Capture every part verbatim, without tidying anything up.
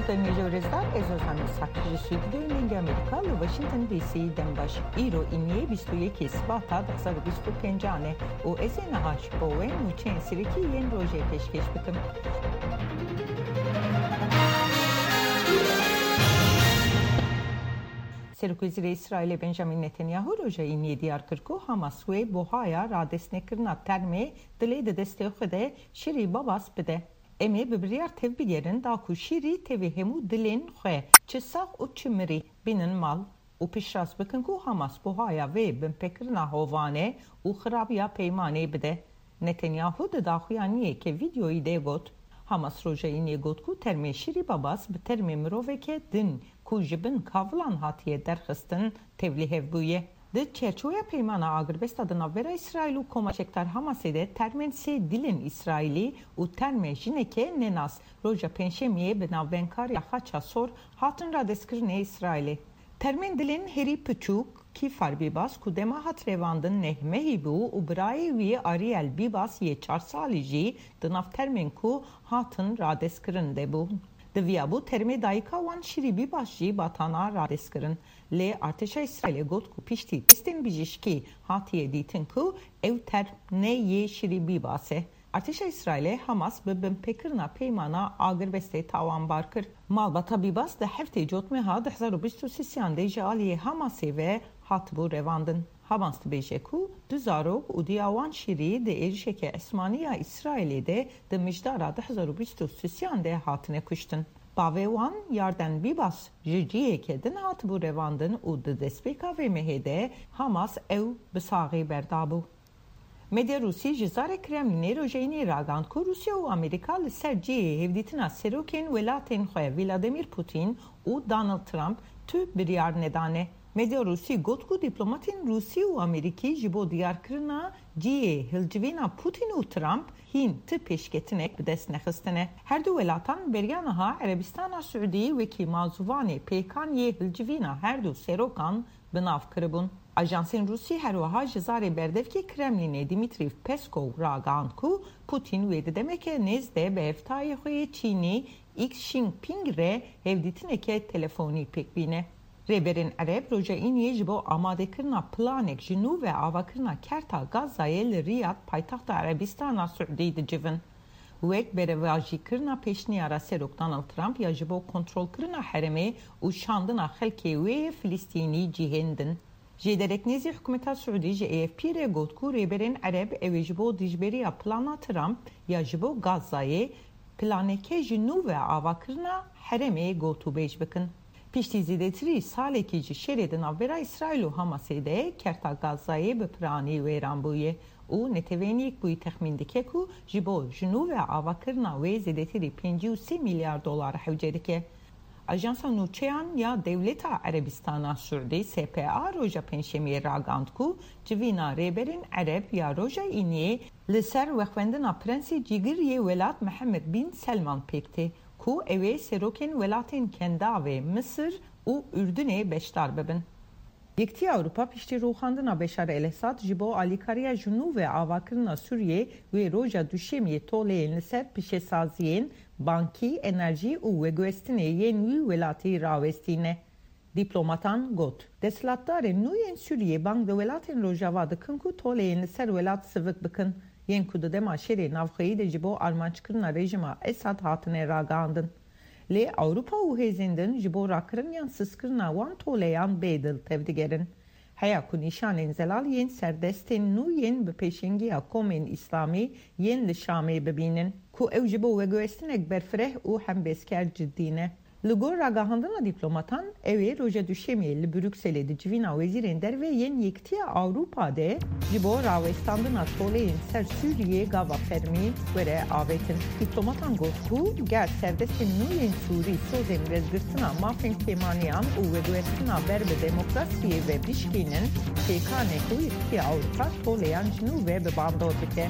Salutare migjorezar, ez Ozan Sakri Südü'nün Amerika ve Washington D C'den baş İro İniye بیست و یک اسباتا دو بیست و پنج ane o ezene haş bowen uçen siriki yen roje peşkeş bikim. Serokvizir İsrail Benjamin Netanyahu roja İniye diyar kırku Hamas ve Bohaya radesnekirna terme dile de desteğe şiri babas bide. Emi bibriyar tevbigerin da ku şiri tevi hemu dilin xwe çisak u çimri binin mal u pişras bikin ku Hamas Bohaya ve binpekirna hovane u xirabiya peymane bide. Netanyahu da daxuyaniye ke videoyu de got Hamas roja İniye got ku terme şiri babas bi terme miroveke din ku jibin kavlan hatiye derxistin tevli hevbuye. Di çerçoya peymana agrbesta di navbera İsrail u komaçektar Hamasê de termen sê dilên İsrailî û terme jineke nenas roja penşemiyê bi navbenkariya xaça sor hatin radestkirinê İsrailê. Termen dilên herî piçûk Kîfar Bîbas ku dema hat rêvandin nehmehî bû û birayê wî Ariel Bîbas yê çar salî jî di nav termên ku hatin radestkirin de bûn. Divya bu terme dayika wan şiri Bîbas jî batana radestkirin. Le artêşa İsrailê got ku piştî testên bijîşkî hatiye dîtin ku ew terme yê şirî Bîbas e. Artêşa İsrailê Hamas bi binpêkirina peymana agirvestê tawanbar kir. Malbata Bîbas di heftê cotmeha du hezar û bîst û sîsyan de ji aliyê Hamasê ve hatibû revandin. Hamas dibêje ku du zarok û diya wan şirî di êrişeke esmaniya İsrailê de di mijdara du hezar û bîst û sîsyan de hatine kuştin. Bavê wan yarden Bîbas ji ciyekê din hatibû revandin û di destpêka vê mehê de Hamas ew bi saxî berdabû. Medya Rusî ji zarê Kremlînê rojeyînê ragand ku Rusya û Amerîka li ser ciyê hevdîtina serokên welatên xwe Vladimir Putin û Donald Trump tu biryar nedane. Medya Rusî got ku dîplomatên Rusî û Amerîkî ji bo diyarkirina ciyê hilcivîna Putin û Trump hîn ti pêşketinek bi dest nexistine. Her du welatan beriya niha Erebistana Siûdî wekî mazûvanê pêkan yê hilcivîna her du serokan bi nav kiribûn. Ajansên Rusî her wiha ji zarê berdevkê Kremlînê Dimitrî Peskov ragand ku Putin wê di demeke nêz de bi heftayê xwe yê Çînî Xi Jinping re hevdîtineke telefonî pêkbîne. Rêberên Ereb roja Îniyê ji bo amadekirina planek ji nû ve avakirina kerta Gazayê li Riyad paytaxta Erebistana Siûdî dicivin. Wek berevajîkirina pêşniyara serok Donald Trump ya ji bo kontrolkirina heremê û şandina xelkê wê Filîstînî cihên din. Ji dereknêzî hikûmeta Siûdî ji A F P re got ku rêberên Ereb ew ê ji bo dijberiya plana Trump ya ji bo Gazayê planeke ji nû ve avakirina heremê gotûbêj bikin. Piştî zêdetirî salekî ji şerê di navbera İsrail û Hamasê de kerta Gazayê bi piranî wêran bûye û netewêniyek bûyî texmîn dike ku ji bo ji nû ve avakirina wê zêdetirî pêncî û sê milyar dolar hewce dike. Ajansa Nûçeyan ya Devleta Erebistana Siûdî S P A roja penşemiyê ragand ku civîna rêberên Ereb ya roja Îniyê li ser wexwendina Prensê Cîgiriyê welat Mihemed bin Selman pêktê ku ew ê serokên welatên Kendavê, Misir û Ürdünê beşdar bibin. Yekîtiya Ewropa piştî rûxandina Beşar el-Esad ji bo alîkariya ji nû ve avakirina Sûriyê wê roja duşemiyê toleyên li ser pişesaziyên bankî, enerjî û veguestinê yên wî welatî rawestîne. Dîplomatan got. Desthilatdarên nû yên Sûriyê bang di welatên Rojava dikin ku toleyên li ser welat sivik bikin. Yên ku di dema şerê navxweyî de ji bo armançkirina rejima Esad hatine ragandin. Lê Ewropa û hêzên din ji bo rakiriniyan sizkirina wan toleyan bêdil tevdigerin. Heya ku nîşanên zelal yên serdestên nû yên bi pêşengiya komên İslamî yên li Şamê bibînin ku ew ji bo veguestinek berfireh û hembêzker ciddî ne. Li gor ragahandina dîplomatan ew ê roja duşemiyê li Brükselê di civîna wezîrên derve yên Yekîtiya Ewropa de ji bo rawestandina toleyên ser Sûriyê gava fermî were avêtin. Dîplomatan got ku ger serdestên nû yên Sûrî sozên rêzgirtina mafên kêmaniyan û veguestina ber bi demokrasiyê ve bişkînin pêkanê ku Yekîtiya Ewropa toleyan ji nû ve bi bandor bike.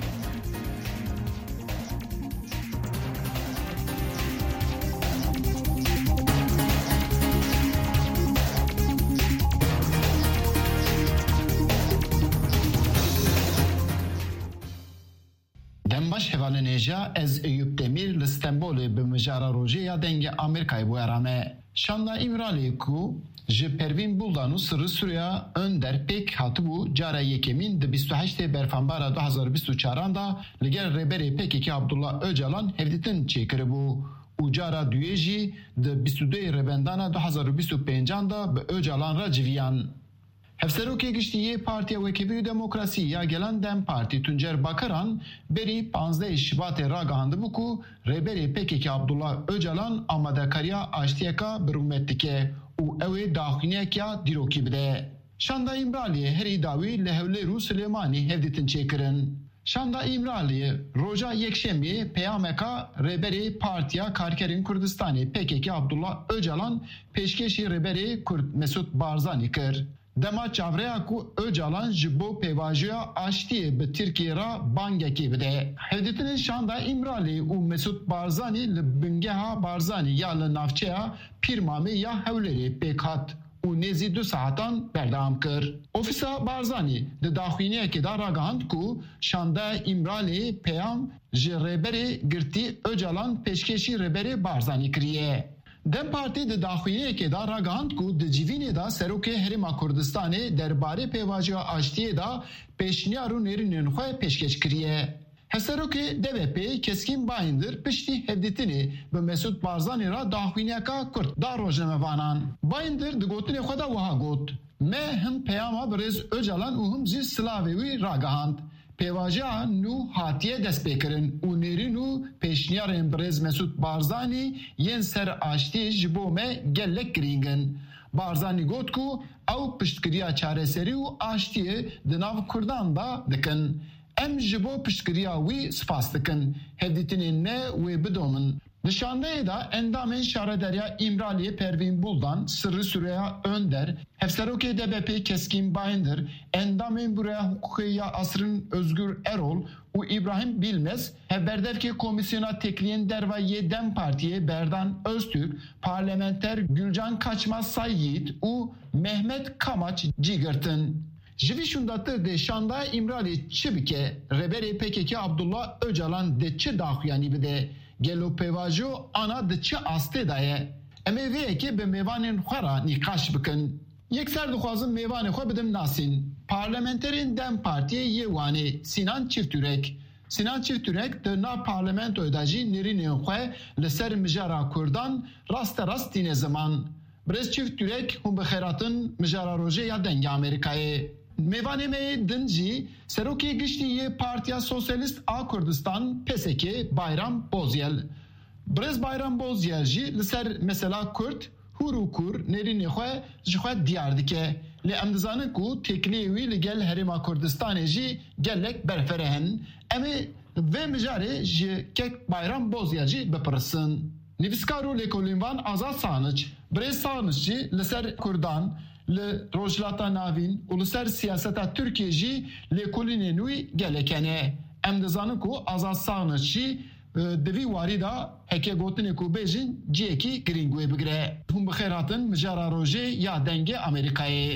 Dembaş hevalenêja ez Eyüp Demir li Stenbolê bi mijara rojê ya dengê Amerîkayê bûye rame. Şanda İmralê ku ji Pervîn Buldan û Sırrı Süreyya Önder pêk hatibû cara yekemîn di bîst û heştê berfanbara du hezar bîst û çaran da li gel rêberê P K K Abdullah Öcalan hevdîtin çêkiribû. û cara duyê jî di bîst û duyê rêbendana du hezar û bîst û pêncan da bi Öcalan re civiyan. Hevserokê giştî Partiya Wekîbî û Demokrasî ya Gelan Dem Partî Tuncer Bakaran berî panzdehê Şibatê ragihandibû ku rêberê P K K Abdullah Öcalan amadekariya aştiyeka bi rûmet dike û ew ê daxunekiya dîrokî bide. Şanda İmraliyê herî dawî li Hewlêr û Silêmanî hevdîtin çêkirin. Şanda İmraliyê roja yekşemiyê peyameka rêberê Partiya Karkerên Kurdistanê P K K Abdullah Öcalan pêşkêşî rêberê Kurd Mesut Barzanî kir. Dema çavreya ku Öcalan ji bo pêvajoya aştiyê bi Tirkiye ra bangekê bide. Hevdîtinên şanda İmralî û Mesut Barzanî li bingeha Barzanî ya li navçeya Pîrmamê ya Hewlêrê pêk hat û nêzî du saetan berdewam kir. Ofîsa Barzanî di daxwîniyekê da ragihand ku şanda İmralî peyam ji rêberê girtî Öcalan pêşkêşî rêberê Barzanî kiriye. Dem Partî di daxwîniyekê da ragihand ku di civînê da Serokê Herêma Kurdistanê derbarê pêvajoya aştiyê da pêşniyar û nêrînên xwe pêşkêş kiriye. Hevserokê D V P Keskin Bayındır piştî hevdîtinê bi Mesut Barzanî ra daxwîniyeka Kurd da rojnamevanan. Bayındır di gotinê xwe da wiha got. Me him peyama bi rêz Öcalan û him jî silavê wî ragihand. Pêvajoya nû hatiye destpêkirin û nêrîn û pêşniyarên bi rêz Mesut Barzanî yên ser aştiyê ji bo me gelek girîng in. Barzanî got ku ew piştkiriya çareserî û aştiyê di nav Kurdan da dikin. Em ji bo piştkiriya wî spas dikin. Hevdîtinên me wê bidomin. Di şandeyê da endamên şarederiya İmraliyê Pervîn Buldan, Sırrı Süreyya Önder, Hevserokê D B P Keskin Bayındır, endamên Buraya Hukukê ya Asrın Özgür Erol û İbrahim Bilmez, hevberdevkê Komisyona Tekliyên Dervayê Dem Partiye Berdan Öztürk, parlamenter Gülcan Kaçmaz Sayyid û Mehmet Kamaç cigirtin. Ji şundatır de şanda İmralî çi bike, rêberê P K K Abdullah Öcalan de çi daxuyanî bide, gelo pêvajo ana di çi astê da ye. Em ê vêyekê bi mêvanên xwe ra nîqaş bikin. Yekser dixwazim mêvanê xwe bidim nasîn. Parlamenterên Dem Partiyê yê wanê Sinan Çiftürek. Sinan Çiftürek di nav parlamentoya da jî nêrînên xwe li ser mijara Kurdan raste rast tîne ziman. Birêz Çiftürek hûn bi xêratin mijara rojê ya dengê Amerîkayê. Mêvanê me din jî Serokê Giştî yê Partiya Sosyalist a Kurdistan P S K Bayram Bozyel. Birêz Bayram Bozyel jî li ser mesela Kurd hûr û kur nêrînê xwe ji xwe diyar dike. Lê em dizanin ku tekliyê wî li gel Herêma Kurdistanê jî gelek berfere hin. Em ê vê mijarê ji kek Bayram Bozyel jî bipirsin. Nivîskar û lêkolînvan Azad Saniç, Birêz Saniç jî li ser Kurdan, li rojhilata navîn û li ser siyaseta Tirkiye jî lêkolînên wî gelek hene. Em dizanin ku Azad Saniç jî di vî warî da heke gotinê ku bêjin ciyekî girîng wê bigire. Hûn bi xêr hatin mijara rojê ya dengê Amerîkayê.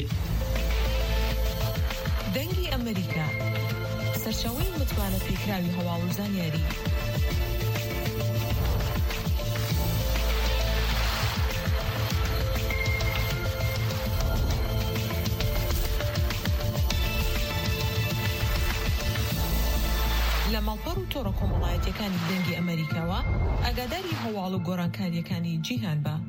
Dengê Amerîka serçeweyên mitbane pêkirawî hewa û zanyarî. لە ماڵپەڕ و تۆڕە کۆمەڵایەتیەکانی دەنگی ئەمریکاوە ئاگاداری هەواڵ و گۆڕانکاریەکانی جیهان بە.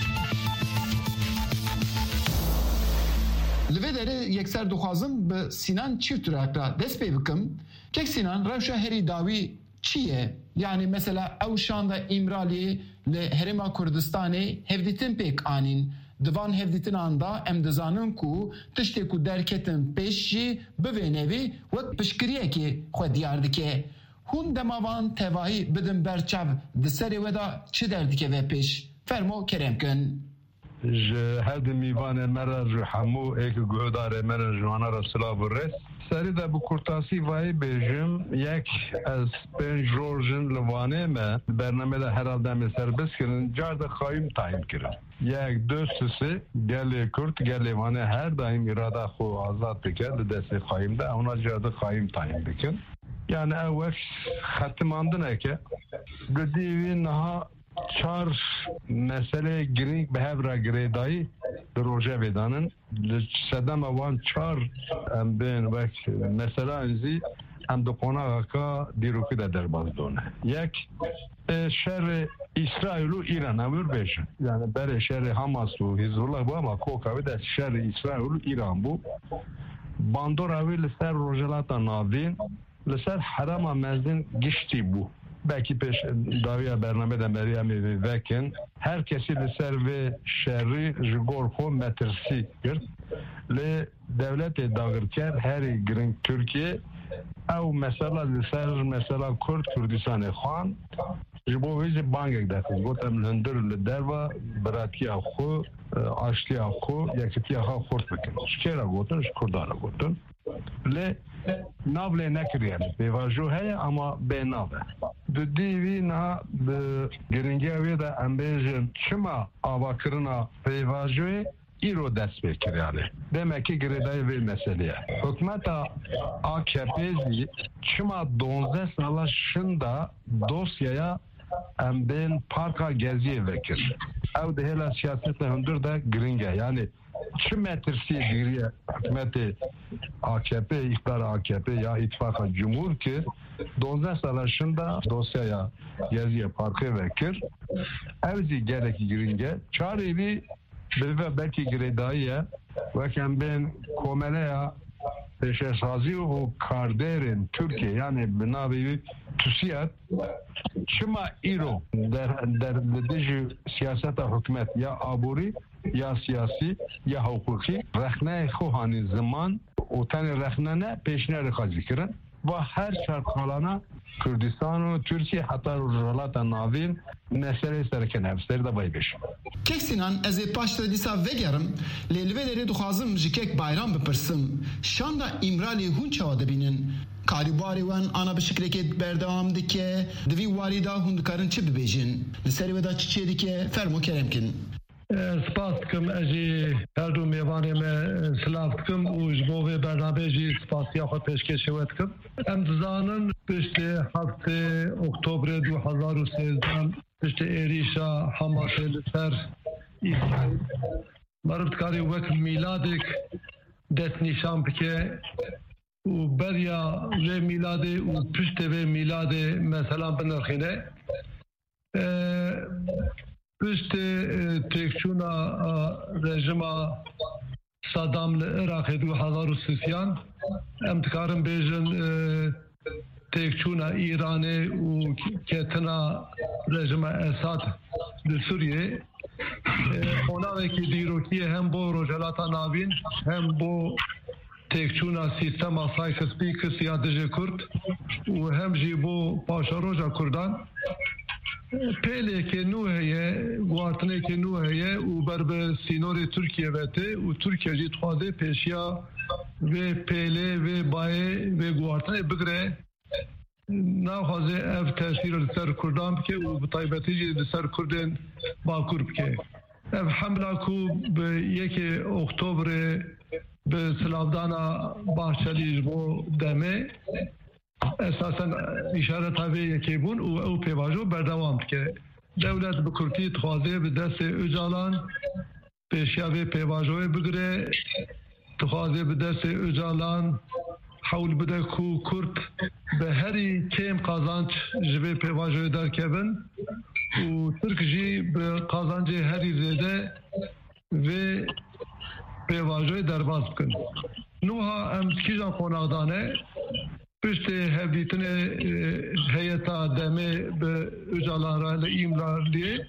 Li vê derê yekser dixwazim bi Sinan Çiftürek ra dest pê bikim. Kek Sinan rewşa herî dawî çi ye? Yani mesela ew şanda İmralî li Herêma Kurdistanê hevdîtin pêk anîn. Divan hevdîtinan da em dizanin ku tiştê ku derketin pêş jî bi vê nevî wek piştgiriyekê xwe diyar dike. Hûn demavan tevahî bidin berçav di serê we da çi derdike ve pêş? Fermo kerem kin. Ji her di mîvanê me re ji hemû êkî guhdarê me re ji wana re silav û rêz. Serî de bi kurtasî vayî bêjim yek ez pênc rojin li wanê me bername de herhalde em ê serbest kirin car de xayîm tayin kirin. Yek du sisi gelê Kurd gelê wanê her daîm irada xwe azad dike di destê xayîm de ona car de xayîm tayin dikin. yani evvel xatımandın ki gıdivi naha çar mesele giring behevra giredayı proje vedanın sedem avan çar em ben vek mesela enzi em de konağa ka diruki de derbaz done yek şer İsrail'u İran ömür beşin yani bere şer Hamas u Hizbullah bu ama kokavi de şer İsrail'u İran bu bandor avil ser rojelata navin لسر حرام مزدن گشتی بو belki peş daviya bernameden beriyemi vekin herkesi liser ve şerri jigorfo metrsi gir le devlete dağırker her girin Türkiye ev mesela liser mesela Kürt Kürdistan'ı xan jibo vizi bangek defiz gotem hındır le derva bıratiya xo aşliya xo yakitiya xo xort bikin şkera gotun şkurdara gotun le navle nekiriyeli bevajo heye ama be nave de divi na de geringevi de ambejin çima avakırına bevajoye iro dest bekiriyeli demek ki giredayı ve meseleye hükümeta A K P'zi çima donze salaşında dosyaya emben parka geziye vekir ev de hele siyasetle hındır da gringe yani şu metresi diriye hükümeti A K P, iktidar A K P ya ittifaka cumhur ki donze salaşında dosyaya yazıya parkı vekir evzi gereki giringe çarevi ve belki giredayı vekem ben komeleya peşesazi o karderin Türkiye yani binavi TÜSİAD çıma iro der der dediği siyaseta hükümet ya aburi ya siyasi ya hukuki rehne hani zaman o tane rehnene peşine rekazikrin ve her şartlarına Kürdistan ve Türkiye hatta Rojalata Navin mesele serken hepsleri de baybeş. Keksinan ez paşta disa vegerim lelveleri duhazım jikek bayram bepırsım. Şanda İmrali hunçava debinin Karibari wan ana bişikreket berdevam dike devi varida hundikarın çi bibêjin li serî veda çi çê dike fermo keremkin. Spas dikim ez jî her du mêvanê me silav dikim û ji bo vê bernameyê jî spasiya xwe pêşkêşê we dikim. Em dizanin piştî heftê Oktobrê du hezar û sêzdeh piştî êrîşa Hamasê li ser İsraîl meriv dikarî wek mîladek dest nîşan bike û beriya vê mîladê û piştê vê mîladê mesela binirxîne. Piştê têkçûna rejima Saddam li Iraqê du hezar û sîsyan em dikarin bêjin têkçûna İranê û ketina rejima Esad li Sûriyê xonavekî dîrokî hem bo Rojhelata Navîn hem bo têkçûna sîstema Sykes-Picus ya dijî Kurd û hem jî bo paşaroja Kurdan pêlekê nû heye guartinekê nû heye û ber bi sînorê Tirkiye ve tê û Tirkiye jî dixwaze pêşiya vê pêlê vê bayê vê guartinê bigire naxwaze ev tesîr li ser Kurdan bike û bi taybetî jî li ser Kurdên Bakur bike. Ev hemla ku bi yekê Oktobrê bi silavdana Bahçelî ji bo demê esasen işareta vê yekê bûn û ew pêvajo berdewam dike. Dewlet bi Kurtî dixwaze bi destê Öcalan pêşiya vê pêvajoyê bigire dixwaze bi destê Öcalan hewl bide ku Kurd bi herî kêm qazanç ji vê pêvajoyê derkevin û Tirk jî bi qazancê herî zêde vê pêvajoyê derbas bikin. Nuha em kîjan qonaqdane piştê hevdîtinê heyeta demê bi Öcalan re li İmraliyê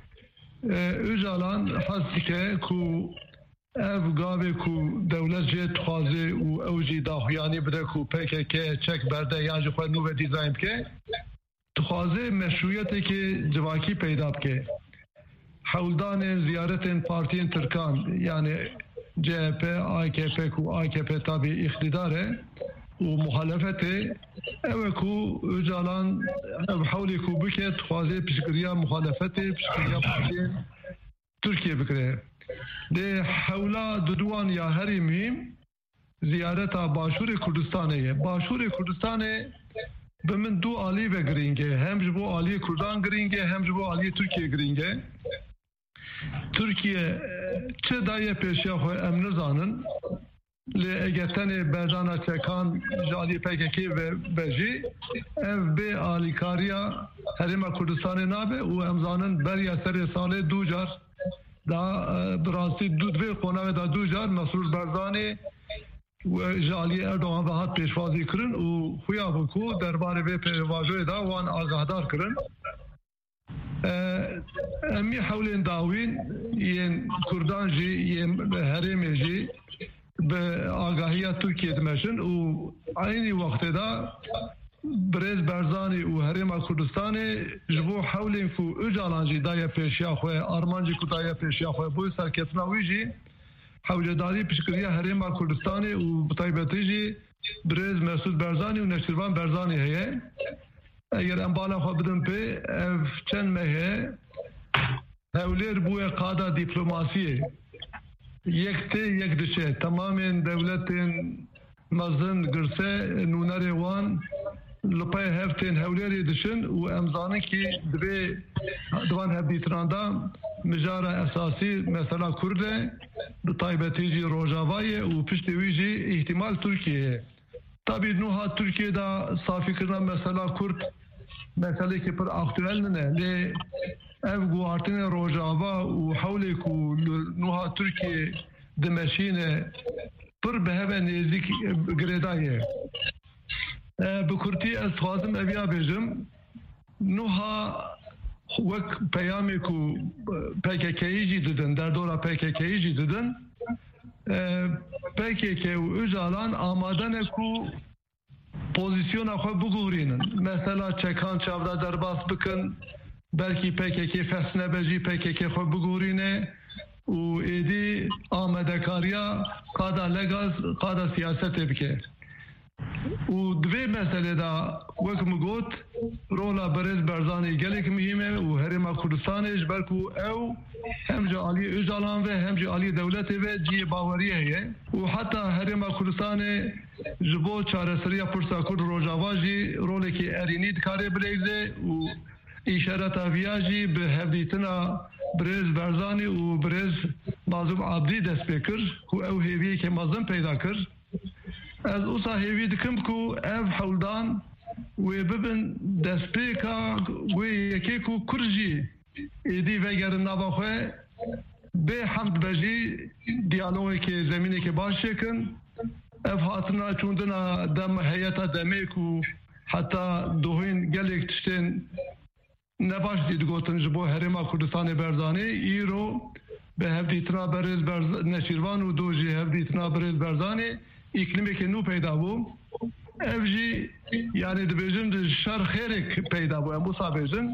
Öcalan hez dike ku ev gavê ku dewlet jê dixwaze û ew jî daxuyanî bide ku P K K çek berde yan ji xwe nû ve dîzayn bike dixwaze meşruiyetekê civakî peyda bike. Hewldanên ziyaretên partiyên Tirkan yani C H P, A K P ku A K P tabi iktidar e û muhalefetê ew ku Öcalan ev hewlê ku bike dixwaze piştgiriya muhalefetê piştgiriya partiyên Tirkiye bikire. Dê hewla duduwan ya herî mühim ziyareta Başûrê Kurdistanê ye. Başûrê Kurdistanê bi min du alî ve girîng e. Hem ji bo aliyê Kurdan girîng e, hem ji bo aliyê Tirkiye girîng e. Türkiye çi daye pêşiya xwe em nizanin. Lê eger tenê berdana çekan ji aliyê P K K ve bejî ev bê alîkariya Herêma Kurdistanê nabe û em zanin beriya serê salê du car da bi rastî du divê qonavê da du car Mesrûr Barzanî ji aliyê Erdogan ve hat pêşwazî kirin û xuya bû ku derbarê vê pêvajoyê da wan agahdar kirin. Em ê hewlên dawîn yên Kurdan jî yên herêmê jî bi agahiya Tirkiye dimeşin û aynî wextê da Birêz Barzanî û Herêma Kurdistanê ji bo hewlên ku Öcalan jî daye pêşiya xwe, armancê ku daye pêşiya xwe bû serketina wî jî hewlêdarî piştgiriya Herêma Kurdistanê û bi taybetî jî Birêz Mesûd Barzanî û Neşirvan Barzanî heye. Eger em bala xwe bidin pê ev çend me heye hewlêr bûye qada dîplomasiyê. Yek tê yek dişe tamamên dewletên mezin girse nûnerê wan li pey hevtên hewlêrê dişin û em zanin ki divê divan hevdîtinan da mijara esasî mesela Kurd e bi taybetî jî Rojavayê û piştî wî jî îhtimal Tirkiyeyê. Tabî nuha Tirkiye da safîkirina mesela Kurd meselekî pir aktüel nine lê ev guhartinê Rojava û hewlê ku nuha Tirkiye dimeşîne pir bi heve nêzik girêdayê. Bi Kurtî ez dixwazim ev ya bêjim nuha wek peyamê ku P K K'yê jî didin derdora P K K'yê jî didin P K K û Öcalan amade ne ku pozisyona xwe biguhrînin. Mesela çekan çavda derbas bikin belkî P K K fesne bejî P K K xwe biguhrîne û êdî amedekariya qada legaz qada siyasetê bike. û divê meselê da wek min got rola Birêz Barzanî gelek mihîm e û Herêma Kurdistanê ji ber ku ew hem ji aliyê Öcalan ve hem ji aliyê dewletê ve ciyê bawerî heye û heta Herêma Kurdistanê ji bo çareseriya Pirsa Kurd Rojava jî rolekî erînî dikare bilêze û îşareta viya jî bi hevdîtina Birêz Barzanî û Birêz Mazlûm Abdî dest pê kir ku ew hêviyekê mezin peyda kir. Ez wisa hêvî dikim ku ev hewldan wê bibin destpêka wê yekê ku Kurd jî êdî vegerin nava xwe bê hemd bejî diyalogekê zemînekê baş çêkin. Ev hatina çûndina dem heyeta demê ku heta dohên gelek tiştên nebaş jî digotin ji bo Herêma Kurdistanê Barzanî îro bi hevdîtina Birêz Neşîrvan û do jî hevdîtina Birêz Barzanî îklimekê nû peyda bû. Ev jî yani dibêjin di şer xêrek peyda bû em wisa bêjin.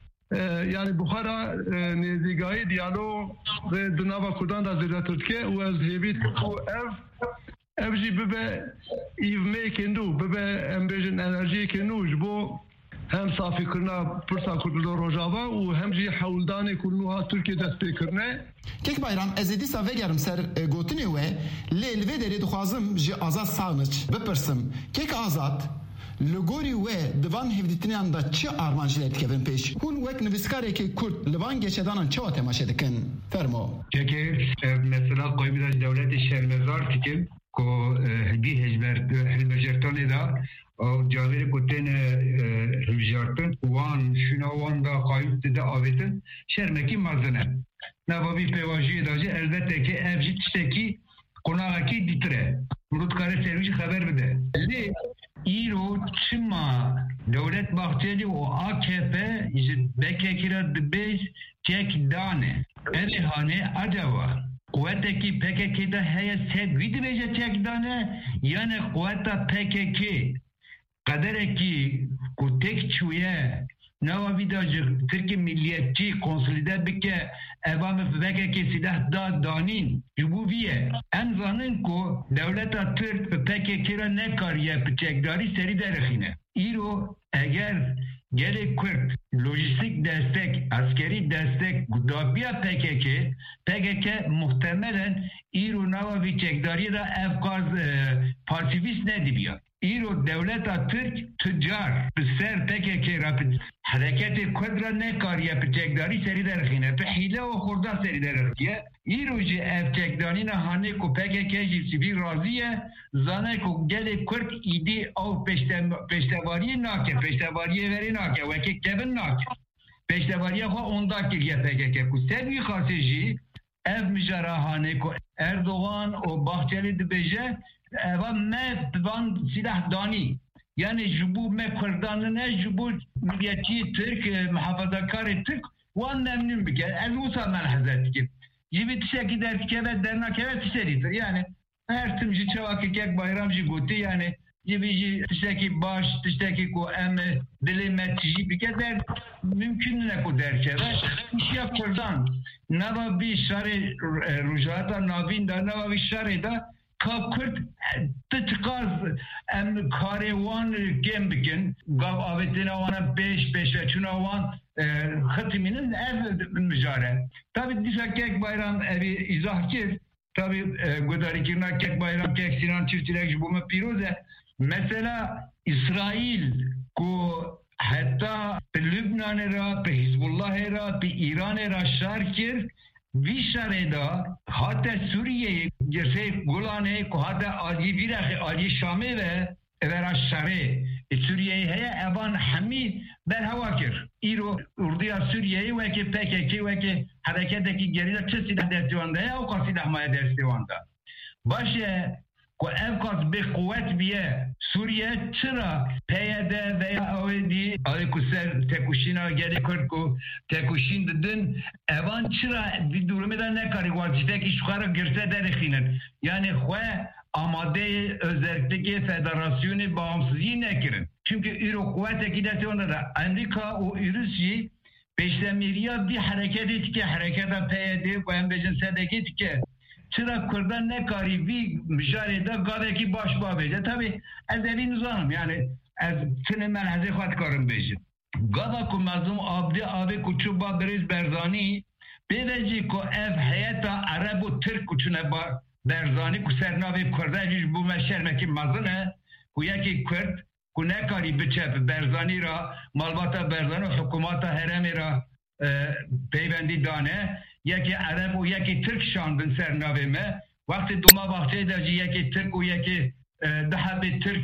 Yani buxara nêzîgahî diyalog ve di nava Kurdan da zêdetir dike û ez hêvî dikim ku ev ev jî bibe îvmeyekê nû bibe em bêjin enerjiyekê nû ji bo hem safîkirina Pirsa Kurd Rojava û hem jî hewldanê ku nuha Tirkiye dest pêkirine. Kek Bayram ez ê dîsa vegerim ser gotinê we lê li vê derê dixwazim ji Azad Sağniç bipirsim. Kek Azad li gorî we divan hevdîtiniyan da çi armancîlê dikevin pêş? Hûn wek nivîskarekê Kurd li van geçedanan çawa temaşe dikin? Fermo. Kekê mesela qoymîda dewletê şermezar dikin ku hêdî hejber hilmecertanê da cavêrê ku tên hilmejartin wan şûna wan da qayîp de avêtin şermekî mezin e. Nava vî pêvajiyê da jî elbette ki ev jî tiştekî qonaqekî dîtir e. Rûdkarê servî jî xeber bide. Lê îro çima Dewlet Bahçeli û A K P ji B K K re dibêj tek dane. Erê hane acaba kuvvetekî P K K'da heye sed wî dibêje tek dane yani kuvveta P K K kaderekî ku tek çûye nava wî da ji Tirkiye milliyetçî konsolîde bike evam B K K silah da danîn ji bo vî ye. Em zanin ku dewleta Tirk bi P K K re nekariye bi çekdarî serî derexîne. Îro eger gelek Kürt lojistik destek, askeri destek dabiya P K K, P K K muhtemelen İro nava ve çekdariye da evkaz pasifist nedibiya. İro devleta Türk tüccar ser P K K rapid hareketi Kudra ne kar yapacakları seri derhine. Hile o kurda seri derhiye. İro ji ev çekdanina hane ko P K K ji sivil raziye zane ko gele Kürt idi av peştevariye nake, peştevariye veri nake, veki kevin nake. Peştevariye ko onda kiriye P K K. Ku servi khasiji ev mijara hane ko Erdoğan o Bahçeli dibeje eva me van silah dani. Yani jubu me Kürdan'ın jubu milliyetçi Türk, muhafazakar Türk van memnun bike. Ez usa melhazet ki. Gibi tişeki der ki evet derna kevet tişeridir. Yani her tümcü çavaki kek bayramcı guti yani gibi tişeki baş tişeki ko em dili metçi bike der mümkün ne ko der kevet. İşya Kürdan nava bir şare rujata navin da nava bir şare da ka Kürt tıtkaz em karevan gem bikin gav avetine wana beş beş ve çuna wan hatiminin ev mücare. Tabi dişa kek bayram evi izah kir. Tabi godari kirna kek bayram kek sinan çiftçilik bu me piroze. Mesela İsrail ko hatta Lübnan ra, Hizbullah ra, İran ra şarkir Vişareda hatta Suriye'yi gerçek Golan'e ko hatta Ali Virak'ı Ali Şam'ı ve evera şare Suriye'yi heye evan hami ber havakir. İro Urduya Suriye'yi ve ki P K K ve ki hareketteki geride çı silah dertivanda ya o kadar silah maya dertivanda. Başı ko evkaz bir kuvvet biye Suriye çıra P Y D veya O E D ali kuser tekuşina geri kurt ko tekuşin dedin evan çıra bir durumda ne kari vazife ki şu kadar girse derixinin yani xwe amade özellikle federasyonu bağımsızlığı ne kirin çünkü İro kuvvet gidertiyorlar da Amerika o Rusya peşlemiriya bir hareket etki harekete P Y D ve embecin sedeki ki çıra Kürdan ne kari bir mücarede gaveki başbağı bece. Tabi ez evi nizanım yani ez tine melheze khat karım bece. Gava ku mazlum abdi abi kuçuba beriz berzani bedeci ku ev heyeta Arabu Türk kuçune berzani ku sernavi Kürdaciş bu meşermeki mazine ku yeki Kürt ku ne kari biçep berzani ra malbata berzani hükümata heremi ra peyvendi dane yeki Arap o yeki Türk şandın sernavime vakti duma vakti de yeki Türk o yeki daha bir Türk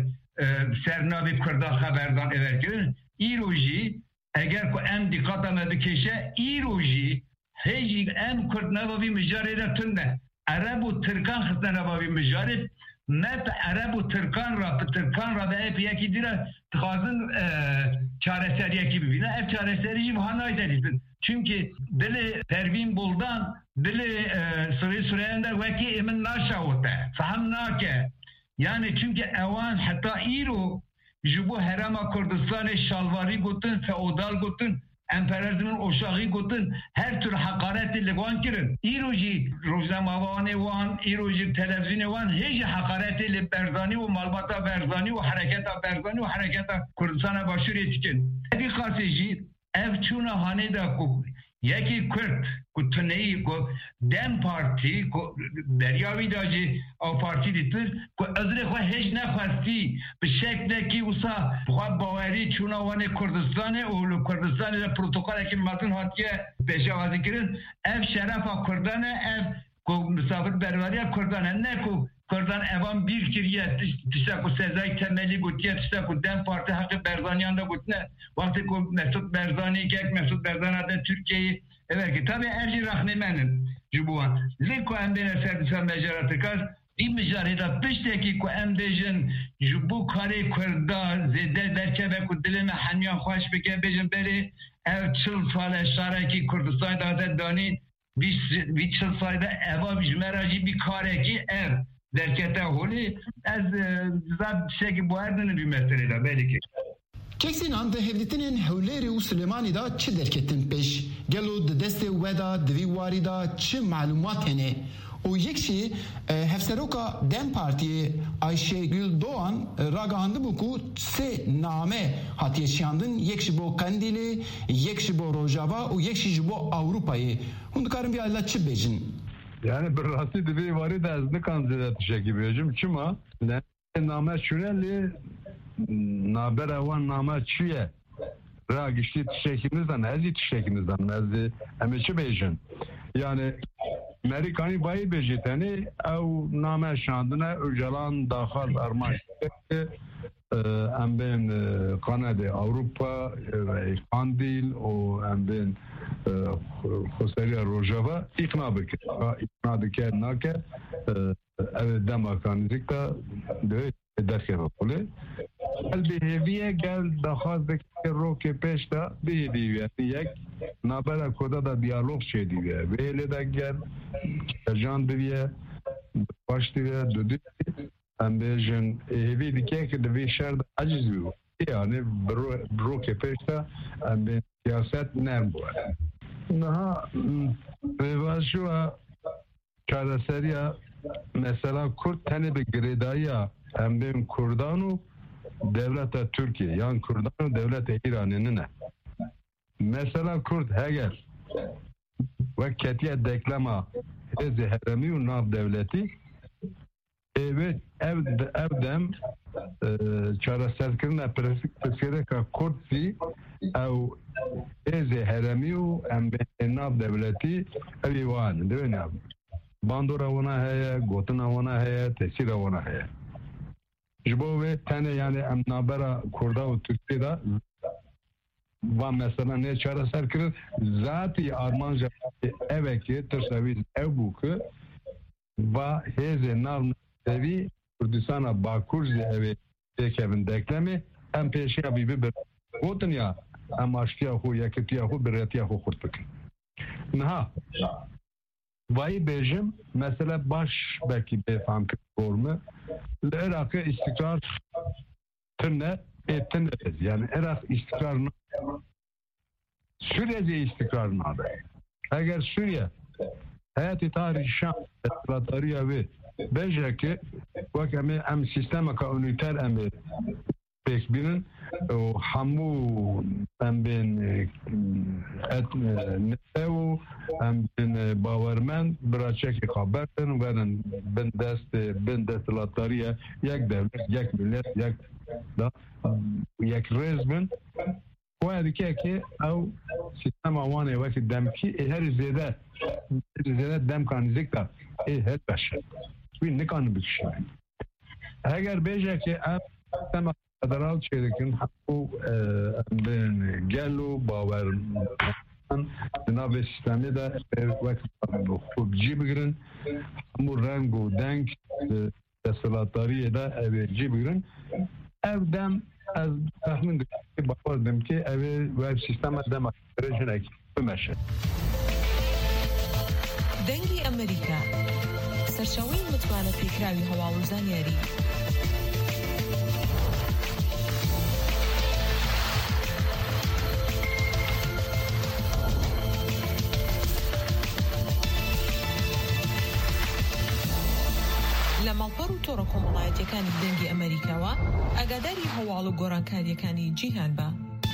sernavi Kürda haberdan everkin İroji eğer ko em dikkata medikeşe İroji heji em Kürt navavi mücarede tünde Arap o Türkan hızda navavi mücared met Arap o Türkan ra Türkan ra ve hep yeki dire tıkazın çareseri yeki bibine hep çareseri bu hanay dedin. Çünkü dili Pervin Buldan dili e, Suri Suriye'nde veki emin naşa ota. Faham nake. Yani çünkü evan hatta İro jibu Herama Kürdistan'ı şalvari gutun, feodal gutun, emperyalizmin oşağı gutun, her tür hakareti levan kirin. İroji roznamavane van, İroji televizyonu van, hiç hakareti le berzani ve malbata berzani ve hareketa berzani ve hareketa Kürdistan'a başvuru etkin. Bir kaseci ev çuna haneda ko yeki Kürt ko tneyi ko Dem Parti ko deryavi dacı o parti ditir ko azre ko hiç ne farsi bir şekilde ki usa bu bavari çuna vane Kürdistan'ı o Kürdistan'ı protokol ki matın hatiye peşavazi kirin ev şerafa Kürdan'ı ev ko misafir bervariya Kürdan'ı ne ko Kürdan evan bir kiriye tişta ko sezai temeli gutiye tişta ko Dem Parti hakkı Berzani'yanda gutne vakti ko Mesut Berzani kek Mesut Berzani'de Türkiye'yi evet ki tabi erci rahnemenin jubuan liko embene serdisa mecaratı kaz bir mecarida pişteki ko embejin jubu kare Kürda zede derkebe ko dilime hanyan hoş bike bejin beri ev çıl sale şaraki Kürdistan'da da dani bir çıl sayda eva bijmeracı bir kare ki ev derkete holi az zat şey bu erdini bir mesele belki. Keksin anda hevditinin hevleri u Süleymani da çi derketin peş gelo de deste weda dvi warida çi malumat hene O yekşi Hefseroka Dem Parti'ye Ayşegül Doğan ragahandı bu ku se name hatiye şandın yekşi bo Kandili, yekşi bo Rojava, o yekşi bo Avrupa'yı. Hundukarın bir ayla çı bejin. Yani bir rasti dibi varı da azlı kanzıda tüşeki bejim. Çuma name şüreli naber avan name çüye. Ra gişli tüşekimizden, ezi tüşekimizden, ezi emeçi bejin. Yani Amerikani bayi bejiteni ev name şandına Öcalan dahil arman em ben Kanada, Avrupa ve Kandil o em ben Xoseriya Rojava ikna bikir. İkna dikir nake ev demakanizlik da de derke bakule. El beheviye gel dahil bekir roke peşta beheviye yek nabera koda da diyalog şey diye. Böyle de gel can diye baş diye dedi. Hem de jen evi dike ki de bir şerde aciz bu. Yani roke peşta hem de siyaset nem bu. Naha ve şu çareseriya mesela Kürt tane bir gredaya hem de Kurdanu devlete Türkiye yani Kurdanu devlete İran'ın ne? Mesela Kürt heger ve ketiye deklama zehremi nav devleti evet ev evdem çareserkirine presik ka Kürtsi ev zehremi em nav devleti evi var değil mi? Bandora ona heye, gotuna ona heye, tesir ona heye. Jibo ve tane yani em nabera Kurda ve Türkiye'de ve mesela ne çareser kirir zati Armanca eveki terseviz ev buku ve heze nav evi Kürdistan'a Bakur evi tekevin deklemi em peşiya bibi bir gotun ya em aşkiyahu yakitiyahu biretiyahu kurtuk. Naha Vay bejim mesela baş belki befam formu Irak'ı istikrar tırne ettiniriz. Yani Irak istikrarını Suriye istikrarını adı. Eğer Suriye hayatı tarihi Şam tarihi ve bence ki vakame em sistema ka üniter emir pek birinin o hamu em ben et nesev em ben bavermen bırakacak haberden veren ben dest ben destlatariye yak devlet yak millet yak da yak rezmen o erkek ki o sistema vane vakit demki her zede zede dem kanizlik da her başa bir ne kanı bir şey eğer bence ki em sistema federal çeyrekin bu ben gelu baver Cenab-ı sistemi de vakit hukukçı birin bu rengu denk desalatariye de evci birin evden az tahmin bakardım ki evi web sistemi demokratik meşe Dengi Amerika serçawi mutmana fikrawi hawaluzan yari لەمەڵپەڕ و تۆڕە کۆمەڵایەتیەکانی دەنگی ئەمریکاوە ئاگاداری هەواڵ و گۆڕانکاریەکانی جیهان بە.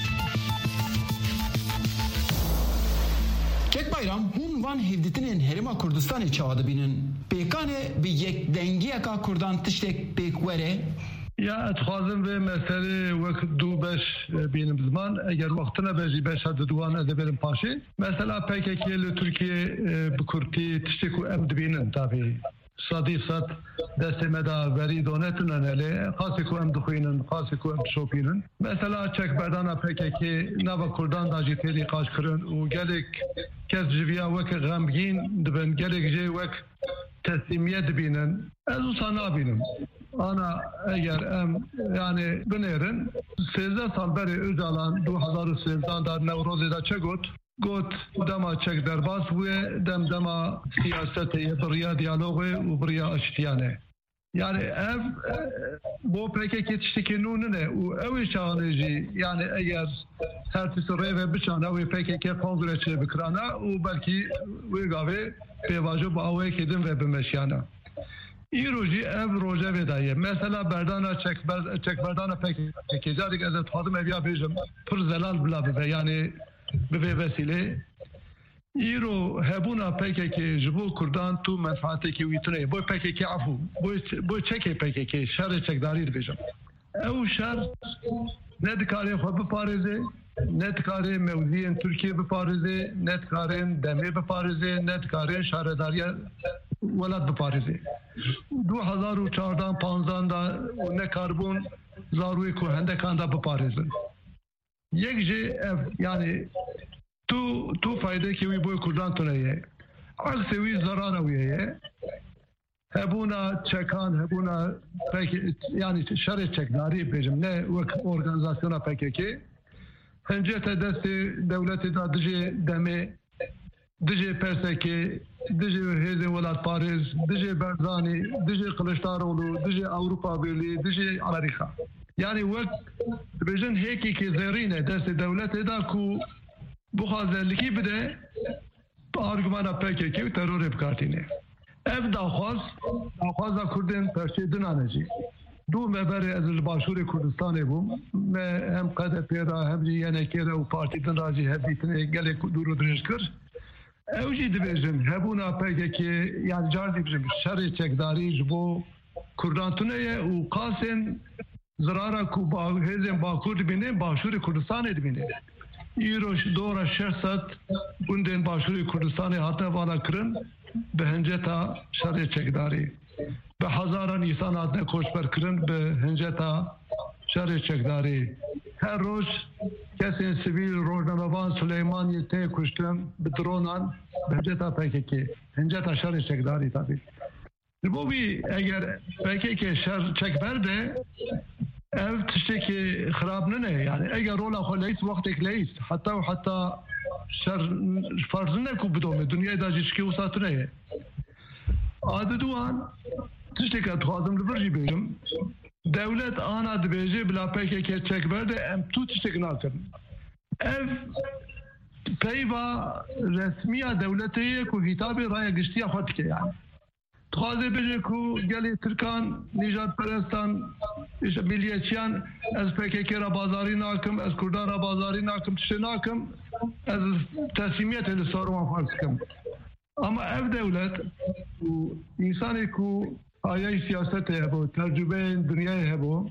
Kek bayram hun van hevditinin Herima Kurdistan'ı çağdı binin. Pekane bir yek dengiyaka Kurdan tiştek pek vere. Ya etxazım ve mesele vakit du beş benim zaman eğer vaktine bezi beş adı duan edebelim paşi. Mesela P K K ile Türkiye bu Kürt'i tişteku emdibinin tabi. صديقات دستمدا بري دونتنا نله خاصكو ام دخوينن خاصكو ام شوبينن مثلا çek بدانا پککی نوا کردان داجی تری قاش کرن و گلک کس جویا وک غمگین دبن گلک جی وک teslimiyet binen ez sana binin ana eğer em yani binerin sezde salberi Öcalan iki bin sezdan da Nevroz'da çegot got dema çek derbas ve dem dema siyasete briya diyaloğu ve briya iştiyane yani ev bu peki ketişteki nune o ev şahıneci yani eğer her türlü reve biçana o peki ki fazlaca bikrana o belki o gavi pevajo bağlı kedim ve bemeşyana. İroji ev roja vedaye mesela berdana çekber çekberdana peki ki zadik az tadım evya bejim pır zelal bla be yani be vesile İro hebuna peki ki jibo Kurdan tu menfaati ki vitne bu peki ki afu bu bu çeke peki ki şer çekdarir bejim. Ev şer ne dikare xwe biparize ne dikare mevziyen Türkiye biparize ne dikare demir biparize ne dikare şaredariya welat biparize. دو هزار و چهاردان پانزدان دا نه کاربون زاروی کو هندکان دا بپارزن یک جه yani تو تو فایده که وی بوی کردان تونهیه عکس وی zarara ویه hebuna çekan hebuna peki yani şeref çekdari bejim ne organizasyona P K K hencete desti devleti da diye deme diye perseki diye heze velat Paris diye Barzani diye Kılıçdaroğlu diye Avrupa Birliği diye Amerika yani vak bejin heki ki zerine desti devleti da ku bu hazırlığı bir de argümana P K K terör yapkartine ev dağaz dağaza Kurdin perşedin aneci دو مبر از الباشور کردستان بوم ما هم قد پیرا هم جی یعنی کره و پارتی دن راجی هدیتنه گله دور و درش کر اوجی دبیجم هبونا پیگه که yani car dibijim şerri çekdari bu Kurdan tuneye u qasen zarara ku ba hezem ba Kurd bine başuri Kurdistan edbine İroş doğra şersat bunden başuri Kurdistan'ı hatta bana kırın behenceta şerri çekdari به هزاران انسان آدم کوشبر کردن به هنجتا شر چکداری هر روز کسی سیویل روزنامه‌نگاران سلیمانی ته کشتن به درونان به هنجتا پککی هنجتا شر چکداری تابی. Bu bir eğer peki şer çekberde ev tişteki xarab ne yani eğer rola xoleyt vaktik leyt hatta hatta şer farzına kubdome dünyada hiçki usatne adı duan tişteki atxazım libirji bejim devlet ana dibêje bila P K K çekberde em tu tiştek nakin ev peyva resmiya devletiye ku hitabê raya giştiya xwe dike yani Txazê bêje ku gelê Tirkan nîjadperestan milliyetçiyan ez P K K ra bazarî nakim ez Kurdan ra bazarî nakim tiştê nakim ez teslimiyetê li ser wan farz dikim ama ev devlet ku insanê ku ayay siyasetê hebo tecrübeyên dünyayê hebo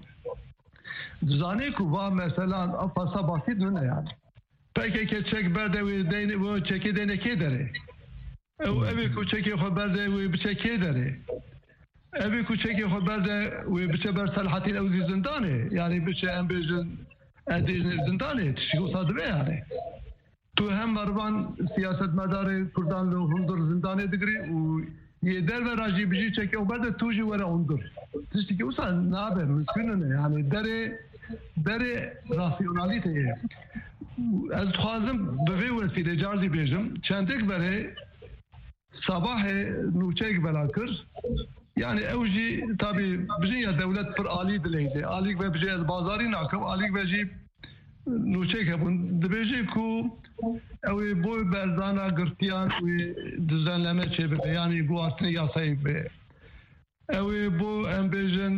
dizanê ku va mesela fasa basit ne yani P K K çek berde wê deynê wê çekê deynê kê derê ew evê ku çekê xwe berde wê biçe kê derê evê ku çekê xwe berde wê biçe ber Selahattin Ewzî zindanê yani biçe em bêjin edê zindanê tiştî wisa dibe yani tu hem mervan siyasetmedarê Kurdan li hundur zindanê digirî û ye derve rajî bijî çeke û berde tu jî were hundur tiştekî wisa nabe mümkün ne yani derê derê rasyonalîteyê ez dixwazim bi vê wesilê car zî bêjim çendek berê sabahê nûçeyek bela kir yani ew jî tabî bijî ya devlet pir alî dileyde alîk ve bijî ez bazarî nakim alîk ve jî nûçeyek hebûn dibêje ku ew ê bo berzana girtiyan wê düzenleme çêbibe yani guhartinê yasayê be ew ê bo em bêjin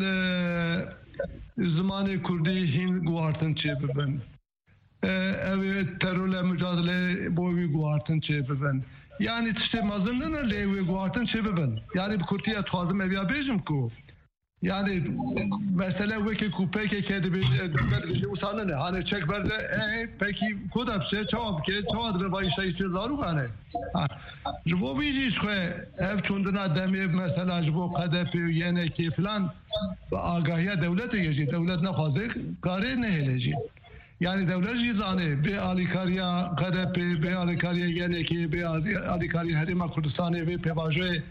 zimanê Kurdî hîn guhartin çêbibin ew ê terorla mücadele bo wî guhartin çêbibin yani tiştê mezin ne lê wê guhartin çêbibin yani bi Kurtiya dixwazim ev ya bêjim ku yani mesela wekî ku P K K dibêje dibêje wisa ne hani çek berde e peki ku da biçe çawa bike çawa dibe vay şey zarû hane ji bo wî jî xwe ev çûndina demê mesela ji bo Q D P yenekê filan bi agahiya devletê jî devlet nexwaze karê nehêle jî Yani devlet cizanı bir alikariya K D P, bir alikariya Geneki, bir alikariya Herima Kurdistan'ı ve pevajoy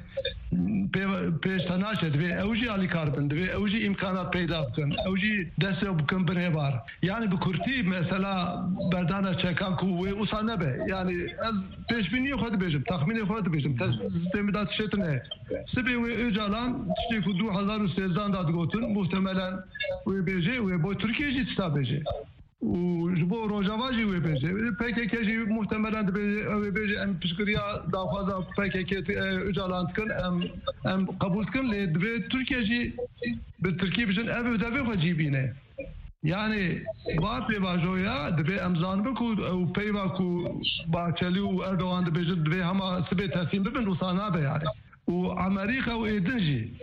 peştanaşet ve evci alikarbın ve evci imkanat peyda bıkın, evci deste bıkın bire var. Yani bu kurti mesela berdana çekan ku ve usana be. Yani peşbini yok hadi bejim, tahmini yok hadi bejim. Sistemi da tişetine. Sibi ve öcalan işte ku iki bin on sekizden da gotun muhtemelen ve beje ve bu Türkiye jit stabeje. Bu Rojavaji ve beje. P K K'ji muhtemelen de ve beje em pişkiriya daha fazla P K K öcalan tıkın em em kabul tıkın ve Türkiye'ji bir Türkiye bizim ev ödevi vacibine. Yani var pevajoya de emzan bu ku peyva ku Bahçeli ve Erdoğan de beje de ama sibe teslim bin usana be yani. O Amerika ve edinci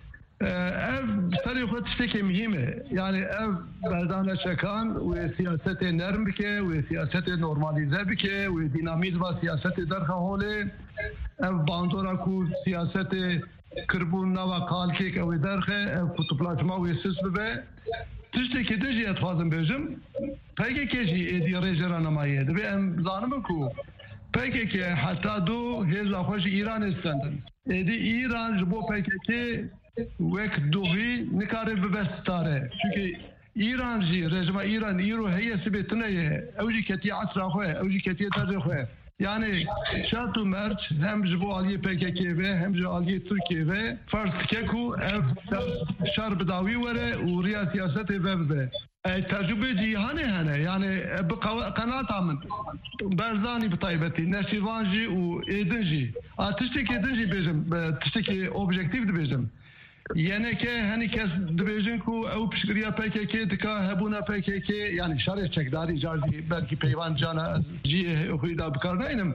ev tarihte tişteki mühime. Yani ev berdane çekan ve siyasete nerm bike ve siyasete normalize bike ve dinamizm ve siyasete derhale ev bandora ku siyasete kırbunna ve kalkek ev derhe ev kutuplaşma ve sisbe be tişteki de jiyet fazım bejim P K K'ji ediyor rejeramaydı ve em zanımı ku P K K hatta do heza hoş İran istendin. Edi İran bu P K K vek doğu nikare bebestare. Çünkü İrancı rejima İran İro heyesi betine evci ketiye asra hoye evci ketiye tercih hoye. Yani şartı merç hem bu aliye P K K ve hem de aliye Türkiye ve farz keku ev şar bedavi vere uriya siyaseti vebde. Tecrübe cihane hane yani bu kanaat amın berzani bir taybeti neşivancı u edinci. Tişteki edinci bizim tişteki objektifdi bizim. Yani ki hani kes dibêjin ku ew piştgiriya P K K dika hebûna P K K yani şerê çekdarî carî belkî peyvan cana jî xwî da bikar nayînim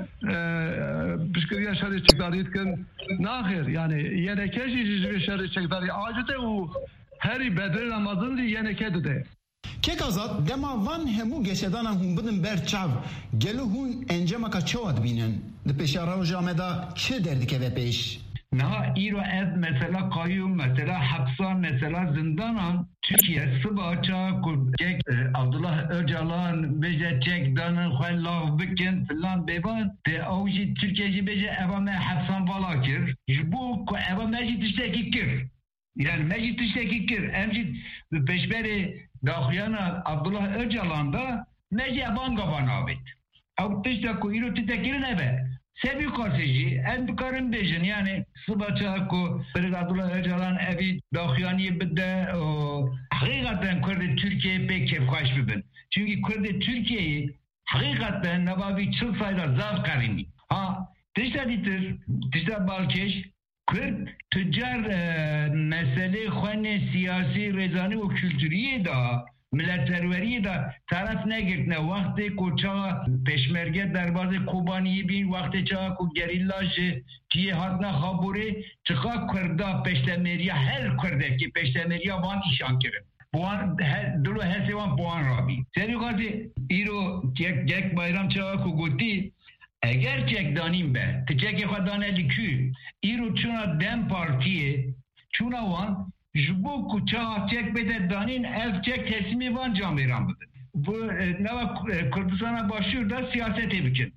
piştgiriya şerê çekdarî dikin naxir yani yeneke jî ji vê şerê çekdarî acite û herî bedrê Ramazan jî yeneke dide. Kekazat dema van hemû geşedanan hûn bidin ber çav gelo hûn encamaka çawa dibînin di pêşa roja me da çi derdikeve pêş? Naha İro ez mesela kayyum mesela hapsan mesela zindanan Türkiye sıbaça kurcek Abdullah Öcalan beje çek danın xallav bikin filan beban de avji Türkiye'ci beje evame hapsan valakir bu eva mecid işteki kir yani mecid işteki kir emcid peşberi dahyana Abdullah Öcalan da mecid evan gaban abit av tişte ku İro titekirin eve Sebi karşıcı, en karın bejin yani sıbaça ku Abdullah Öcalan evi dahyani bide hakikaten Kürdi Türkiye'yi pek kefkaş bibin. Çünkü Kürdi Türkiye'yi hakikaten nebavi çıl sayıda zav karimi. Ha, tişte ditir, tişte balkeş, Kürt tüccar e, mesele khane siyasi rezani ve kültürüye da milletperveriye da taraf ne girtne vakti ko çağa peşmerge derbazı Kobani'yi bin vakti çağa ko gerillajı kiye hatna haburi çıka Kürda peştemeriye her Kürde ki peştemeriye van işan kirin. Puan dulu her sevan puan rabi. Seni karşı iro cek cek bayram çağa ko guti eğer cek danim be tecek yadan likü iro çuna dem partiye çuna van Jbo kuça çek bede danin ev çek teslimi van camiran bidin. Bu neva Kürdistan'a başlıyor da siyaset ebikin.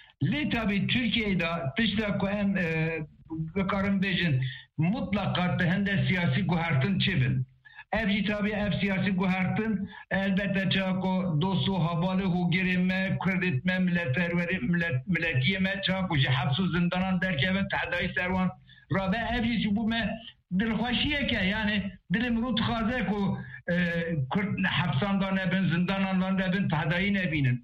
Le tabi Türkiye'de tışta koyan bekarın bejin mutlaka tehende siyasi guhartın çevin. Evci tabi ev siyasi guhartın elbette çako dostu havalı hu girime kreditme milletperveri millet milletiyeme çako hapsu zindanan derkeve tahdayı servan rabe evci bu me dilxweşiye ke yani dilim rut xaze ku Kürt hapsandan nebin zindanandan nebin tahdayi nebinin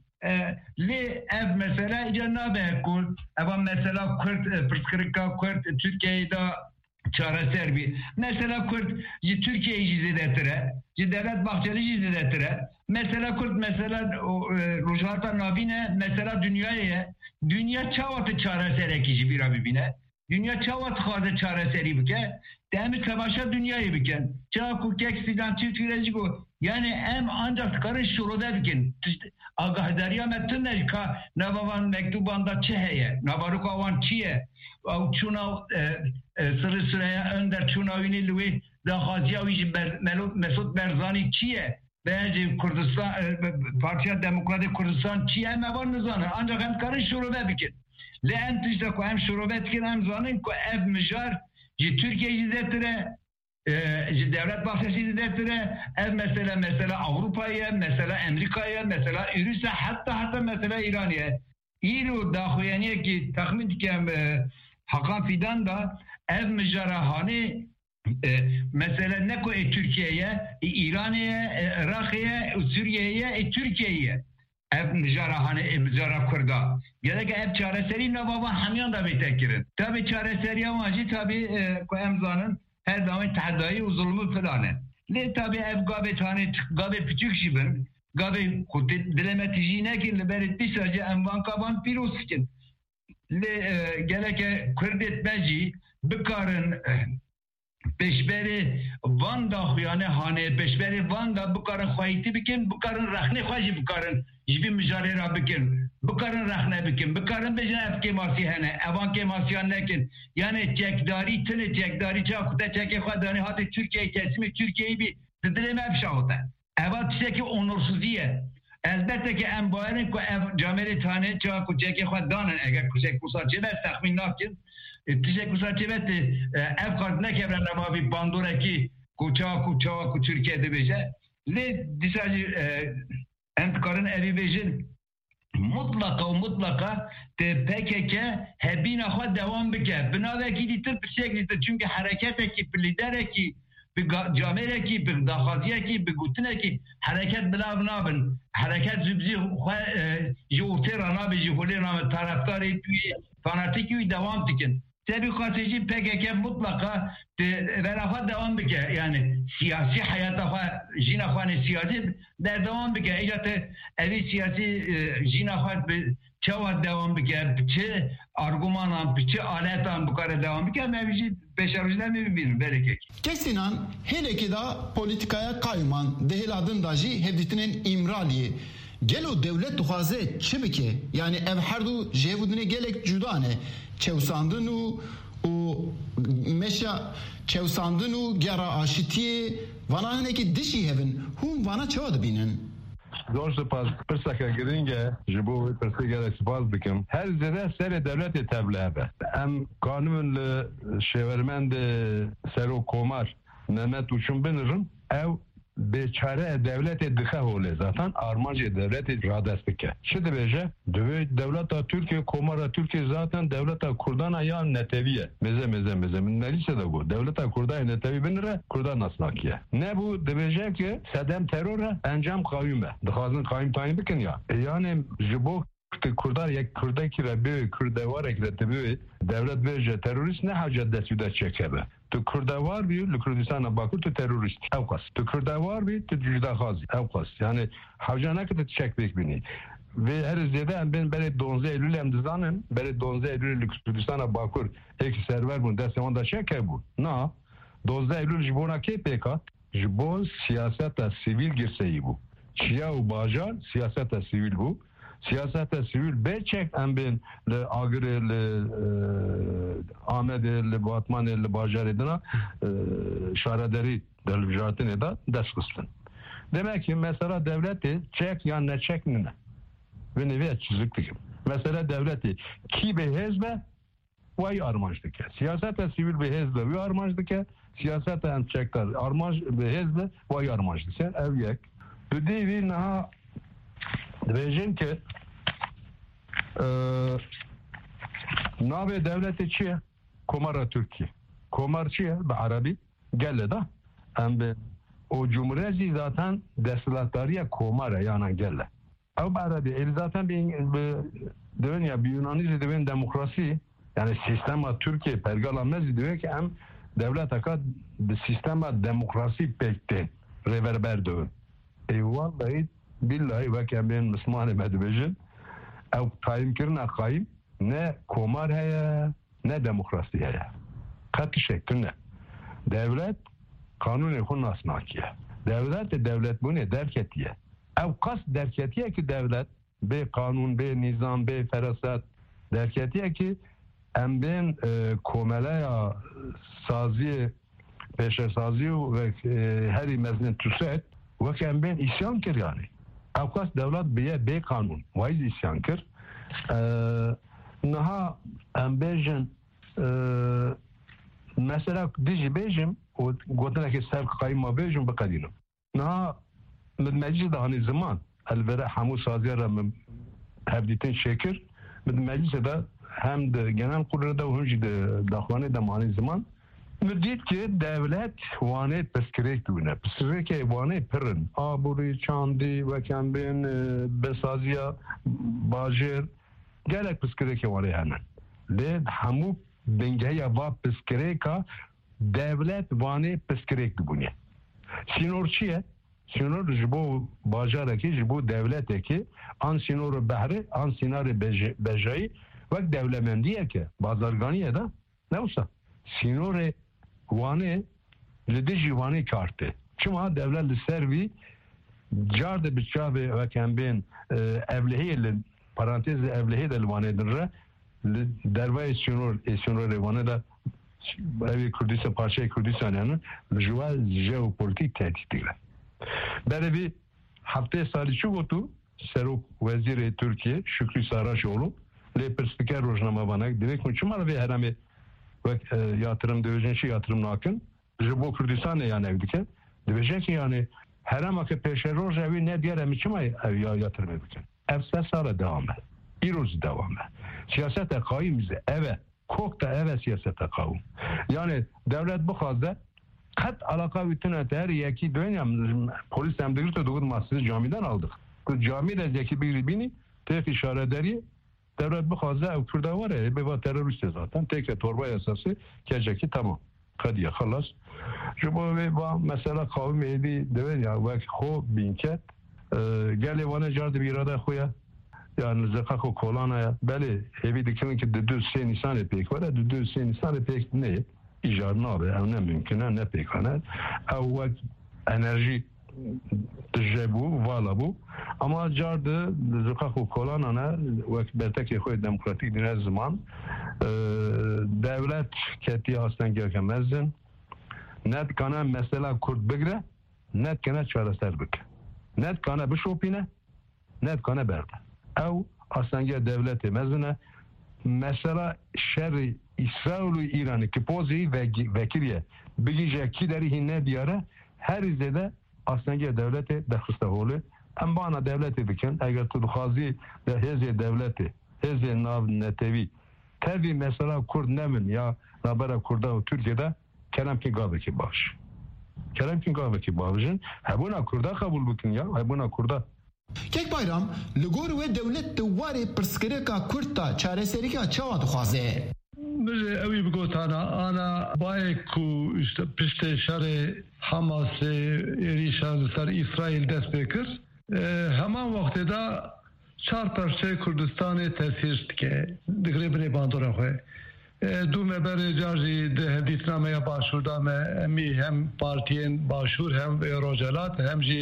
li ev mesela cenab-ı ku eva mesela Kürt pırskırıka Kürt Türkiye'de çareser bir mesela Kürt Türkiye'yi ciziletire devlet Bahçeli ciziletire mesela Kürt mesela Rojvarta nabine mesela dünyaya dünya çavatı çareser ekici bir abibine dünya çavat xaze çareseri bike demi tebaşa dünyayı biken çaku keksidan çift girecik o yani em ancak karış şuruda bikin agahdariya metinne ka navavan mektubanda çeheye navarukavan çiye o çuna sırı sıraya önder çuna ünilüvi da haziyavici Mesut Berzani çiye bence Kurdistan Partiya Demokratik Kurdistan çi em var nizanı ancak hem karın şurube bikin. Le en tuşta ko hem şurube bikin hem zanın ko ev mijar ji Türkiye izzetire ji devlet bahçesi izzetire ev mesela mesela Avrupa'ya mesela Amerika'ya mesela Rusya hatta hatta mesela İran'a İru daxuyaniye ki tahmin dikem Hakan Fidan da ev mijarahani mesela ne ko Türkiye'ye, İran'a, Irak'a, Suriye'ye, Türkiye'ye ev mijarahane, mijara Kurda. Gerek ev çareseri ne baba hamyan da betekirin. Tabi çareseri amacı tabi ko emzanın her zaman tahdayı uzulmu planı. Le tabi ev gabe tane gabe küçük jibin, gabe kutit dilemetici ne ki liberi disaca emvan kaban piruskin. Le gerek Kurdet beci bekarın peşberi Van'da yani hane peşberi Van'da bu karın xayiti bikin, bu karın rahne xayı bu karın jibi mücarera bikin, bu karın rahne bikin, bu karın bejine ev kemasi hene, evan kemasi hanekin, yani çekdari tını çekdari çakuta çeke xadani hadi Türkiye kesimi Türkiye'yi bir dileme efşahıta. Eva tişeki onursuzdiye. Elbette ki em bayerin ko ev cameri tane çaku çeke xadanın eğer kusek kusarcı ve tahmin nakin. Tişek kusarcıvet ev kartına kevren ama bir banduraki kuçağı kuçağı ku Türkiye'de beje. Le disacı entkarın evi bejin mutlaka mutlaka te P K K hebine xwe devam bike. Binaveki ditir pişek ditir. Çünkü hareketeki, lidereki, bir camereki, bir dahaziyeki, bir gutineki hareket bilav nabın. Hareket zübzi ji ortaya nabi ji holi nabi taraftarı fanatiki devam dikin. Tabii gazeteci P K K mutlaka verafa devam bike. Yani siyasi hayata jina xane siyasi der devam bike. İcate evi siyasi jina xane çava devam bike. Biçi argümanan, biçi aletan bu kadar devam bike. Mevzi beşarıcılar mı bilmiyorum. Bereket. Kesinan hele ki da politikaya kayman dehil adın daji hevditinin İmraliye. Gelo devlet duhaze çibike yani ev herdu jevudine gelek cudane çevsandını o meşa çevsandını gera aşitiye vana neki dişi hevin hum vana çavadı binin. Doğrusu pas pırsaka girince jibu pırsaka spas dikim. Her zede sere devlet teblebe. Em kanunlu şevermende sero komar Mehmet Uçun binirim ev beçare devleti dıha hole zaten armacı devleti radestike. Şimdi beje devlet Türkiye komara Türkiye zaten devlet Kurdana ya neteviye. Meze meze meze. Neyse de bu. Devlet Kurdana netevi binire Kurdan nasnakiye. Ne bu debeje ki sedem teröre encam kayıme. Dıhazın kayım tayin bikin ya. E yani jibo Kurdar yek Kurdaki rebi Kurdevar ekleti bir devlet veje terörist ne hacet desüde çekebe. Tu Kurdevar bir Kürdistan'a bakır tu terörist evkas. Tu Kurdevar bir tu cüdahazi evkas. Yani havcana kadar çekbek beni. Ve her ziyade ben böyle donze Eylül emdizanım. Böyle donze Eylül Kürdistan'a bakır. Ek server bunu derse onda çeke bu. Na donze Eylül jibona ke peka. Jibon siyasete sivil girseyi bu. Çiya u bajar siyasete sivil bu. Siyasete sivil beçek em ben le agre le Ahmet le Batman le Bajar edina şaraderi delvijatin eda deskısın. Demek ki mesela devleti çek ya ne çek ne ve nevi çiziklik. Mesela devleti ki be hezbe vay armajdık. Siyasete sivil be hezbe ve armajdık. Siyasete em çekler armaj be hezbe vay armajdık. Ev yek. Düdevi naha diyeceğim ki nabe devleti çiye Komara Türkiye. Komar çiye be Arabi gelle da hem be o cumhuriyeti zaten destilattariye Komara yani gelle. Ev be Arabi el zaten bir deven ya bir Yunanice deven demokrasi yani sistema Türkiye pergalamez diyor ki hem devlet akad sistema demokrasi pekte reverber diyor. E vallahi billahi ve ben Müslümanım edebejin ev kayım kirna kayım ne komar heye ne demokrasi heye katı şeklinde devlet kanuni kun nasnakiye devlet de devlet bu ne derketiye ev kas derketiye ki devlet be kanun be nizam be ferasat derketiye ki em ben e, komelaya sazi peşe sazi ve e, her imezin tüset وكان بين إسيان كر يعني أوقات دولات بيه بي قانون وايز إسيان كر أه نها أم بيجن أه مثلا ديجي بيجم وقلت لك السابق قايمة بيجم بقدينه نها من مجلس هاني زمان الفرع حمو صادر من هبديتين شكر من مجلس ده هم ده جنان قرر ده وهم جد داخلانه ده ماني زمان مدید که دولت وانه پسکریک دونه پسکریک وانه پرن آبوری چاندی و کمبین بسازیا باجر گلک پسکریک وانه هنن لید همو بنگه یا با پسکریکا دولت وانه پسکریک دونه سینور چیه؟ سینور جبو باجره که جبو دولته که آن سینور بحره آن سینار بجایی وقت دولمندیه که بازرگانیه ده نوسا سینور وانه لدیجی وانه کارته چما devlet لسروی جارد بچابه و کمبین evlihiye parantez evlihiye de vane dırra dervay sünur sünur vane da evi Kurdistan parça Kurdistan yani jual jeopolitik tehditler. Böyle bir hafta salı şu gotu Serok Veziri Türkiye Şükrü Saraçoğlu le perspiker rojnama bana direkt uçmalı ve herame ve yatırım dövecekşi yatırım nakın bu Kürdistan'ı yani evdike dövecek yani her ama ki peşeroj evi ne diğer emiçimay ev yatırım evdike ev sesara devam et İroz devam et siyasete kaimize eve kokta eve siyasete kavim yani devlet bu kadar kat alaka bütün her yeki dönem polis emdirte doğru masası camiden aldık bu camide zeki bir bini tek işaret deri devlet bu kadar Kürt'e var ya bir terörist zaten tek torba yasası gelecek tamam kadiye halas şu bu ve mesela kavim evi deven ya ve ho binket gele vana jardı bir arada koya yani zakako kolana ya beli evi dikin ki düdü sen insan epek var düdü sen insan epek ne icar ne abi ne mümkün ne pek ana av enerji تجربو والا بو اما جارد زقاق و کلانانه وقت برتکی خوی دموکراتیک دینه زمان devlet keti aslen gereken mezzin net kana mesela Kürt bigre net kana çareser bik net kana bişopine net kana berde ev aslen ger devleti mezzine mesela şerri İsrail ve İran'ı ki pozi ve vekiliye bilgice ki deri hinne diyara her izlede aslında devleti de hıstaholu em bana devleti diken eğer tudhazi de heze devleti heze nav netevi tabi mesela Kurd nemin ya nabara Kurda Türkiye'de kelam ki gavı ki baş kelam ki gavı ki başın hebuna Kurda kabul bukin ya hebuna Kurda Kek bayram ligor ve devlet duvarı perskereka Kurta çareserika çava duhaze Bize evi bigotana ana bayku işte piste şare Hamas erişan sar İsrail dest bekir hemen vakti da çar parça Kurdistan'ı tesir ke digrebine bandora xoy دو مبر جاری ده دیتنامه باشورده می هم پارتین باشور هم روجلات هم جی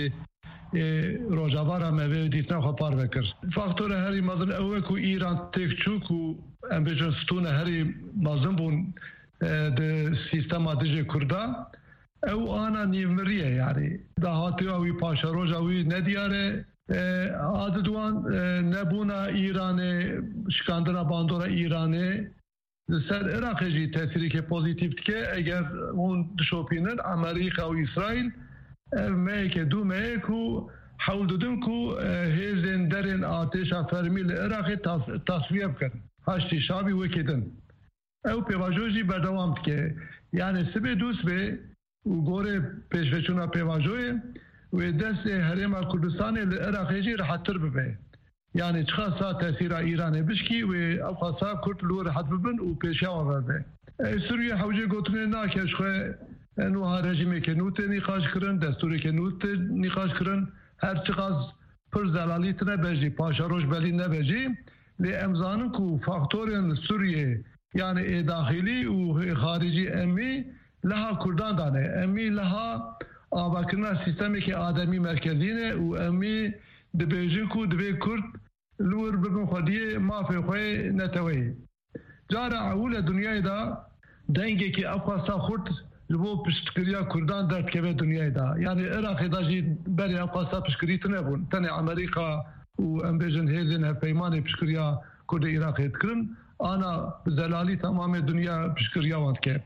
روجاوارا me ve ditna xo par vekir. Faktore heri mazın ev ku İran tekçu ku em bejin stune heri mazın bun de sistema diye Kurda ev ana nivmeriye yani dahatı avi paşa rojavi ne diyare adı duan nebuna İran'ı şkandına bandora İran'ı ser Irak'ı tesiri ke pozitif ke eğer on dışopinin Amerika ve İsrail evmeyke dumeyku havdudun ku hezin derin ateşa fermil Irak'ı tasfiye bkın haşti şabi vekidin ev pevajoji berdevam ke yani sibe dus be gore peşveçuna pevajoye ve dest herema Kurdistan'ı Irak'ı rahattır bebe yani çıkarsa tesira İran'e bişki ve afasa Kürt lu rahat bibin u peşa verdi. Suriye havcı gotune nakeş xoy enu rejime ke nute nikaş kırın desturi ke nute nikaş kırın her çıkaz pır zelalitine beji paşa roj beli ne beji li emzanın ku faktörün Suriye yani e dahili u harici emmi laha Kurdan dane emmi laha abakına sistemi ki ademi merkezine u emmi dibêjin ku divê Kurd li wir bibin xwediyê mafê xwe neteweyê. Cara ewle dunyayê da dengekî ev xwesta xurt bu piştkiriya Kurdan dertkeve dünyada. Yani Irak'da jî berê qasa piştkirî tune bûn. Tenê Amerika û em bêjin hêzên hevpeymanê piştkiriya Kurdê Iraqê dikirin. Ana zelalî tamamê dünya piştkiriya wan dike.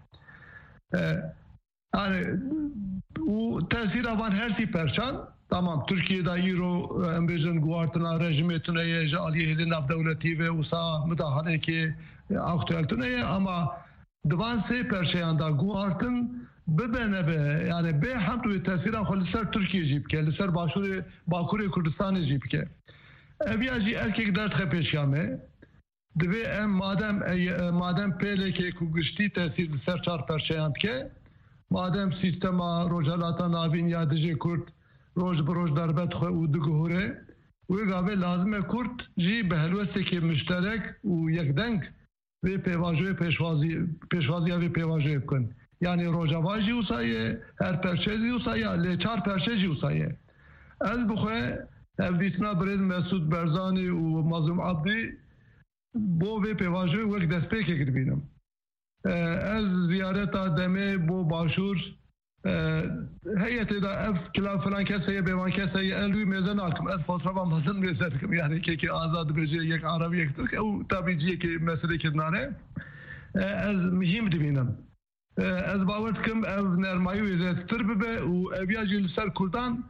Yani û tesîra van her sî perçan. Tamam, Türkiye'de îro em bêjin guhartina rejimê tune ye ji aliyê hêzên navdewletî ve wisa müdahalekê aktüel tune ye ama divan sê perçeyan da guhartin bibe nebe yani bê hemd wê tesîran xwe li ser Tirkiye jî bike, li ser başûrê Bakurê Kurdistanê jî bike. Eviya jî erkek derdxe pêşkame. Divê em madem madem pêlekê ku giştî tesîr li ser çar perçeyan dike, madem sîstema rojhelata navîn ya dijî Kurd roj bi roj derbet xwe û diguhure, wê gavê lazim e Kurd jî bi helwestekê müşterek û yekdeng vê pêvajoyê pêşwazî pêşwaziya vê pêvajoyê bikin. Yani Rojava jî wisa ye, her perçe jî wisa ye, lê çar perçe jî wisa ye. Ez bixwe hevdîtina Birêz Mesûd Berzanî û Mazlûm Abdî bo vê pêvajoyê wek destpêkek dibînim. Ez ziyareta demê bo başûr heyetê de ev kila filan kes heye bêvan kes heye ez wî mêze nakim. Ez fotoğrafa mezin mêze dikim. Yani kekê azad dibêje yek Arabî yek Tirk ew tabî ciyekê meselekê dinane. Ez mühim dibînim. Ez bawer dikim ev nermayî wê zêdetir bibe û eviya jî li ser Kurdan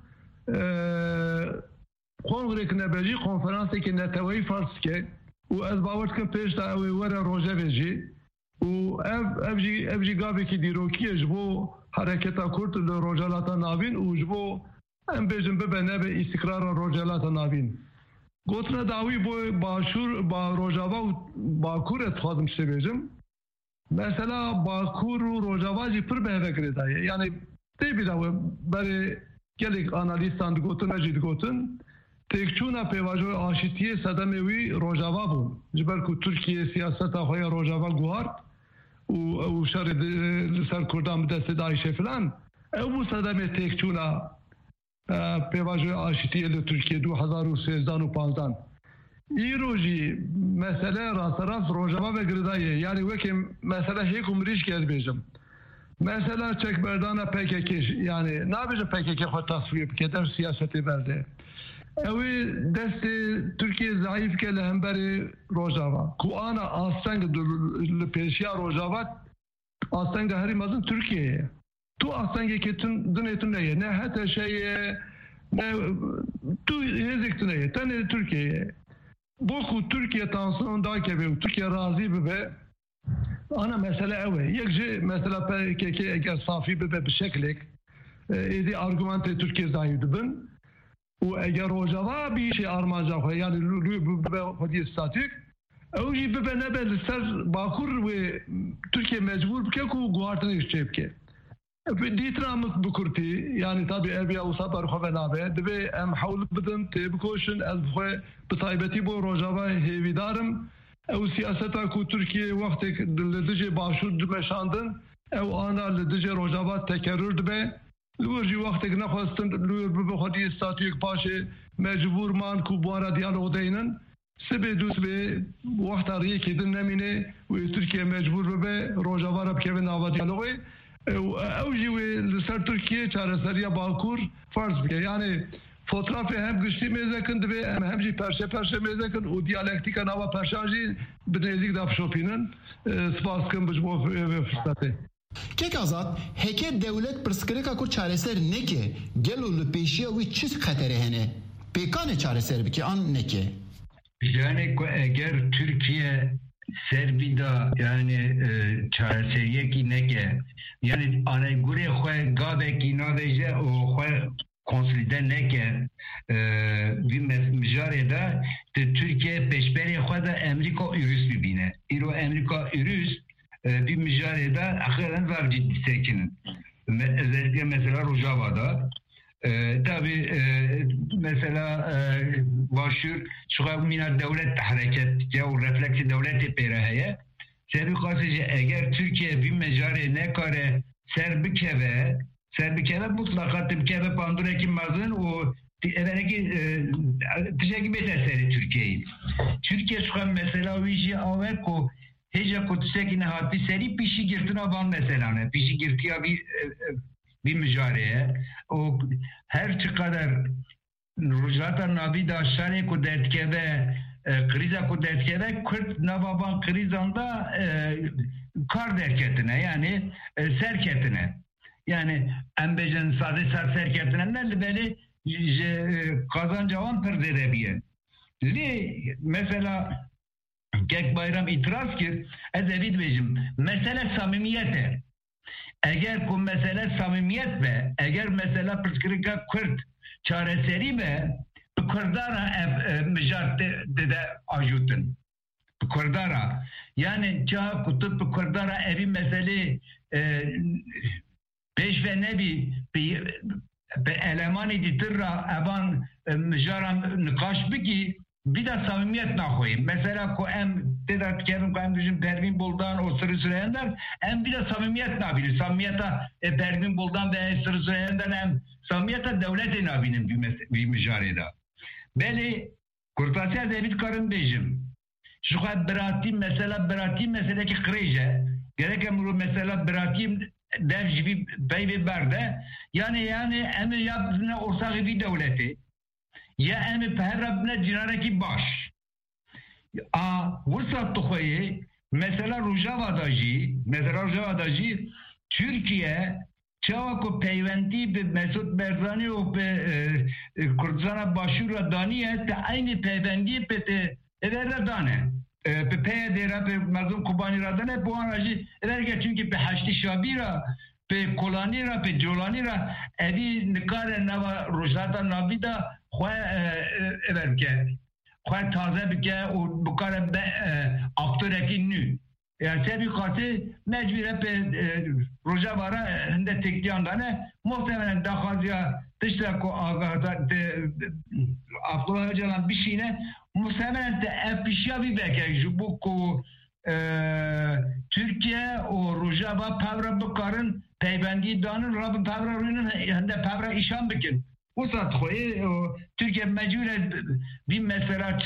kongrek nebejî konferansekê neteweyî fars dike û ez bawer dikim pêş da ew ê were rojevê jî û ev ev jî ev jî gavekî dîrokî ye ji bo hareketa Kurd li Rojhelata navîn û ji bo em bêjin bibe nebe îstikrara Rojhelata navîn. Gotina dawî bo başûr ba Rojava û Bakurê dixwazim tiştê bêjim. Mesela Bakur û Rojava jî pir bi hevekirê daye. Yani tê bîra we berê gelek analîstan digotin e jî digotin têkçûna pêvajoya aşîtiyê sedemê wî Rojava bû. Ji ber ku Tirkiye siyaseta xwe ya Rojava guhart û ew şerê li ser Kurdan bi destê Daişê filan ew bû sedemê têkçûna pêvajoya aşîtiyê li Tirkiye du hezar û sêzdan û panzdan. Îro jî mesele rasterast Rojava ve girdaye yani wekê mesele hêk û mirîşkê ez bêjim. Mesela çekberdana P K K yani nabêje P K K xwe tasfiye bike der siyasetê berde. Ew ê destê Tirkiye zayıf ke li hemberê Rojava. Ku ana asteng li pêşiya Rojava astenga herî mezin Tirkiye'ye. Tu astengekê dinê tune ye. Ne Heteşe'ye ne tu hêzek tune ye. Tenê Tirkiye'ye. Bu ku Türkiye tansiyon dake ve Türkiye razı bibe ana mesele ev e. Yek jî mesela P K K eger safî bibe bi şeklek êdî argümentê Tirkiye zayıf dibin û eger Rojava bir şey armanca xwe yani bibe xwediyê statîk ew jî bibe nebe li ser Bakur ve Türkiye mecbur bike ku guhartinê ji çê bike. Dîtira bi Kurtî yani tabii eviya wisa berxwe nabe divê em hewl bidin tê bikoşin ez xwe bi taybetî bo Rojava hêvîdarim ew siyaseta ku Tirkiye wextek li dijî başûr dimeşandin ew ana li dijî Rojava tekerrür dibe li wir jî wextek nexwestin li wir bibe xwediyê statûyek paşê mecbûr man ku buwara diyalog deynin sibê dû sibê wexta rêyekê din nemîne wê Tirkiye mecbûr bibe Rojava re bikeve nava diyalogê ew jî wê li ser Tirkiye çareseriya Bakur farz bike yani fotoğrafı hem güçlü mêzekin dibe hem hem jî perşe perşe mêzekin û diyalektika nava perşan jî bi nêzik da fişopînin spas dikim bi bo vê fırsatê. Kek azad heke devlet pirsgirêka ku çareser neke gelo li pêşiya wî çi xeterê hene pêkanê çareser bike an neke. Yani eğer Türkiye Serbida yani e, çareseriyeki neke yani anegure xwe gavekî naveje û xwe konsolide neke bir mijarê de Türkiye peşberê xwe de Amerika ûrûs bibîne. Îro Amerika ûrûs bir mijarê de axiren zav ciddi sekinin. Özellikle mesela Rojava'da Ee, tabii e, mesela e, başur şu minar devlet hareket ya o refleksi devleti peraheye sebi kasıcı eğer Türkiye bir mecare ne kare serbikeve serbikeve mutlaka tibkeve pandureki mazın o evvelki teşekkür ederseniz Türkiye'yi Türkiye şu an mesela vici aveko Heja kutseki nehati seri pişi girtina van mesela ne pişi girtiya bir bir mücareye o her çıkadar rujata navi da şare ku dertkeve kriza ku dertkeve Kürt navaban krizanda kar derketine yani serketine yani embecen sade sar serketine ne beli kazancavan perderebiye. Mesela Kek bayram itiraz ki ez evid bejim mesele samimiyete eğer bu mesele samimiyet ve eğer mesele pırskırıka Kürt çareseri ve Kurdara müjdat de ajutun Kurdara yani çağ kutup Kurdara evi mesele peş ve nebi bir eleman editirra evan müjaram nikaş biki bir de samimiyet nahoyim. Mesela ko em dedat kerim ko em düşün Pervin Buldan o Sırrı Süreyyan'dan em bir de samimiyet nabilir. Samimiyete e, Pervin Buldan ve Sırrı Süreyyan'dan em samimiyete devlete nabilim bir, bir mücarede. Beli kurtasya devlet karın bejim. Şu kadar beratim mesela beratim meseleki krije. Gerek emru mesela beratim dev gibi beybi berde. Yani yani em yaptığına ortak bir devleti. Ya emi pehrabne cinareki baş. A vursat tuhoyi mesela Rojava'dacı, mesela Rojava'dacı Türkiye çavako peyventi be Mesut Barzani o pe Kurdistana başura daniye te aynı peyvendi pe te evere dane. Pe peye dera pe mazlum kubani radane bu anacı everge çünkü pe haşti şabira pe kolanira pe jolanira evi nikare nava Rojata nabida خواه اول که خواه تازه بکه و بکاره به اکتور اکی نو yani tabii katı mecbure pe roja vara hende tekliyan dane muhtemelen dakazya dışta ko agada afkula hocalan bir şeyine muhtemelen de efişya bir beke bu ko Türkiye o roja va pavra bukarın peybendi danın rabı pavra rünün hende pavra işan bikin o saat koyu Türkiye mecbure bir mesela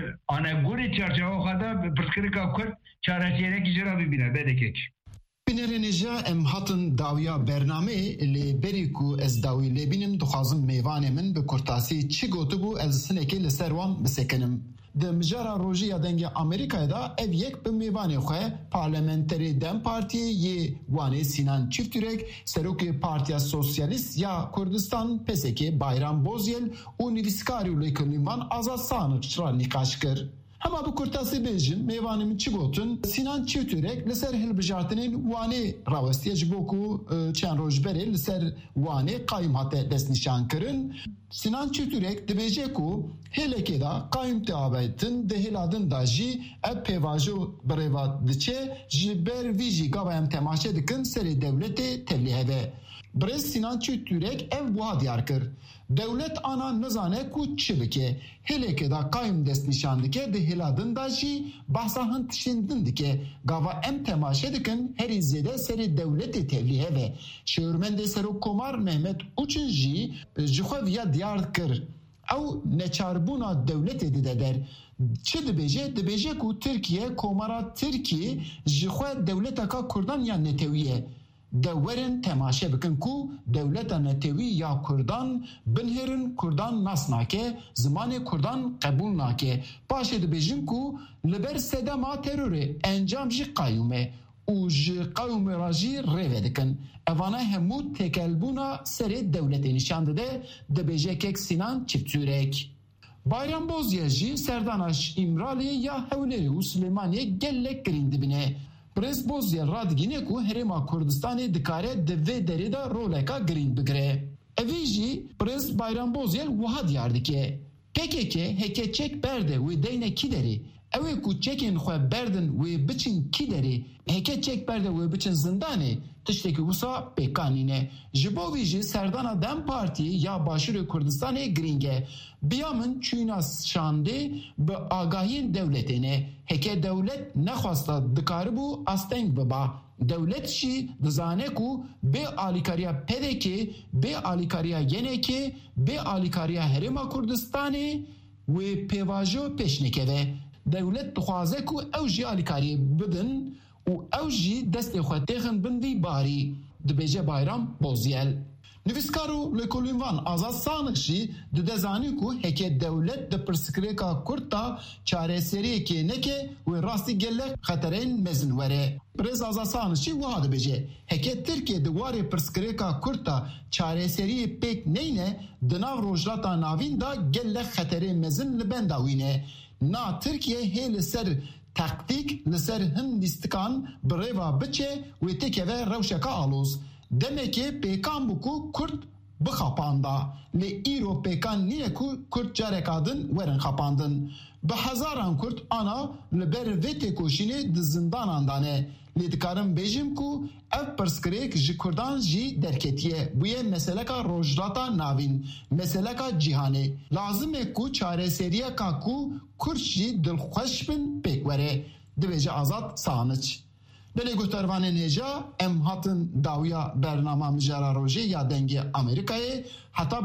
anagori çarşava o kadar pırskırıka kur çarşıyerek icra bibine bedekek. Binerênêja em hatin dawiya bername lê berî ku ez dawî lê bînim dixwazim mêvanê min bi kurtasî çi gotibû ez hinekê li ser wan bisekinim. Di mijara rojî ya dengê Amerîkayê da ev yek bi mêvanê xwe Parlamenterê Dem Partiyê yê wanê Sinan Çiftürek, serokê Partiya Sosyalîst ya Kurdistan P S K Bayram Bozyel û nivîskarî û lêkolîn wan Azad Sanık ra nîqaş kir. Hema bu kurtasî bêjin mêvanê min çi gotin Sinan Çiftürek li ser hilbijartinên wanê rawestiye ji bo ku çend roj berê li ser wanê qayîm hate destnîşan kirin. Sinan Çiftürek dibêje ku hêlekê da qayîm tê avêtin di hêladin da jî ev pêvajo birêva diçe ji ber vî jî gava em temaşe dikin serê dewletê tevlî heve. Birêz Sinan Çiftürek ev wiha diyar kir. Devlet ana nizane ku çi bike. Hêlekê da qayîm destnîşan dike di hêladin da jî behsa hin tişindin dike. Gava em temaşe dikin herî zêde serê dewletê tevlî heve. Şêwirmendê Serokkomar Mehmet Uçin jî ji xwe viya diyar kir. Ew neçarbûna dewletê dide der. Çi dibêje? Dibêje ku Tirkiye komara Tirkî ji xwe dewleteka Kurdan ya netewî de werin temaşe bikin ku devleta netewî ya Kurdan binherin Kurdan nas nake, zimanê Kurdan qebûl nake. Paşê dibêjin ku li ber sedema terorê encam jî qayûm e û ji qayûmê ra jî rêve dikin. Evana hemû tekelbûna serê dewletê nîşan dide, dibêjekek Sinan Çiftürek. Bayram Bozyel jî serdana İmralê ya Hewlêrê û Silêmaniyê gelek girîn dibine. Birêz Bozyel radigîne ku Herêma Kurdistanê dikare di vê derê de roleka girîn bigire. Evî jî Birêz Bayram Bozyel wiha diyar dike. P K K heke çek berde wê deyne kî derê? Ew ê ku çekên xwe berdin wê biçin kî derê? Heke çek berde wê biçin zindanê? Tiştekî wisa pêkanîne. Ji bo vî jî serdana Dem Partiyê ya Başûrê Kurdistanê girîng e. Biya min çûna şandê bi agahiyên dewletê ne. Heke dewlet nexwasta dikaribû asteng biba. Dewlet jî dizane ku bê alîkariya P D K, bê alîkariya Yenekê, bê alîkariya Herêma Kurdistanê wê pêvajo pêş nikeve. دولت دخوازه کو او جی آلیکاری بدن و او جی دست خواتیخن بندی باری دبیجه بایرام بوزیل. نویسکارو لکولینوان آزاد سانشی ده دزانی کو هکه دولت ده پرسکریکا کرتا چاره سریه که نکه و راستی گله خطرین مزن وره. برز آزاد سانشی وها ده بجه هکه ترکیه دواره پرسکریکا کرتا چاره سریه پیک نینه دناو روجلاتا ناوین دا گله خطرین مزن لبنداوینه. نا ترکیه هیل سر تاکتیک لسر هندستان بریوا بچه و تکه و روشکا آلوز. دمکه پیکان بکو کرد بخاپاندا لی ایرو پیکان نیه کو کرد جارکادن ورن خاپاندن به هزاران کرد آنا لبر ویتی کوشینه د زندان دانه لی دکارم بیجیم کو اف پرسکریک جی کردان جی درکتیه بویه مسئله کا روجراتا ناوین مسئله کا جیهانه لازمه کو چاره سریه کا کو کرد جی دلخوش بن پیک وره دویجه آزاد سانچ. بله گفتروان نجا ام هاتن داویا برنامه مجرا روژه یا دنگ امریکای حتی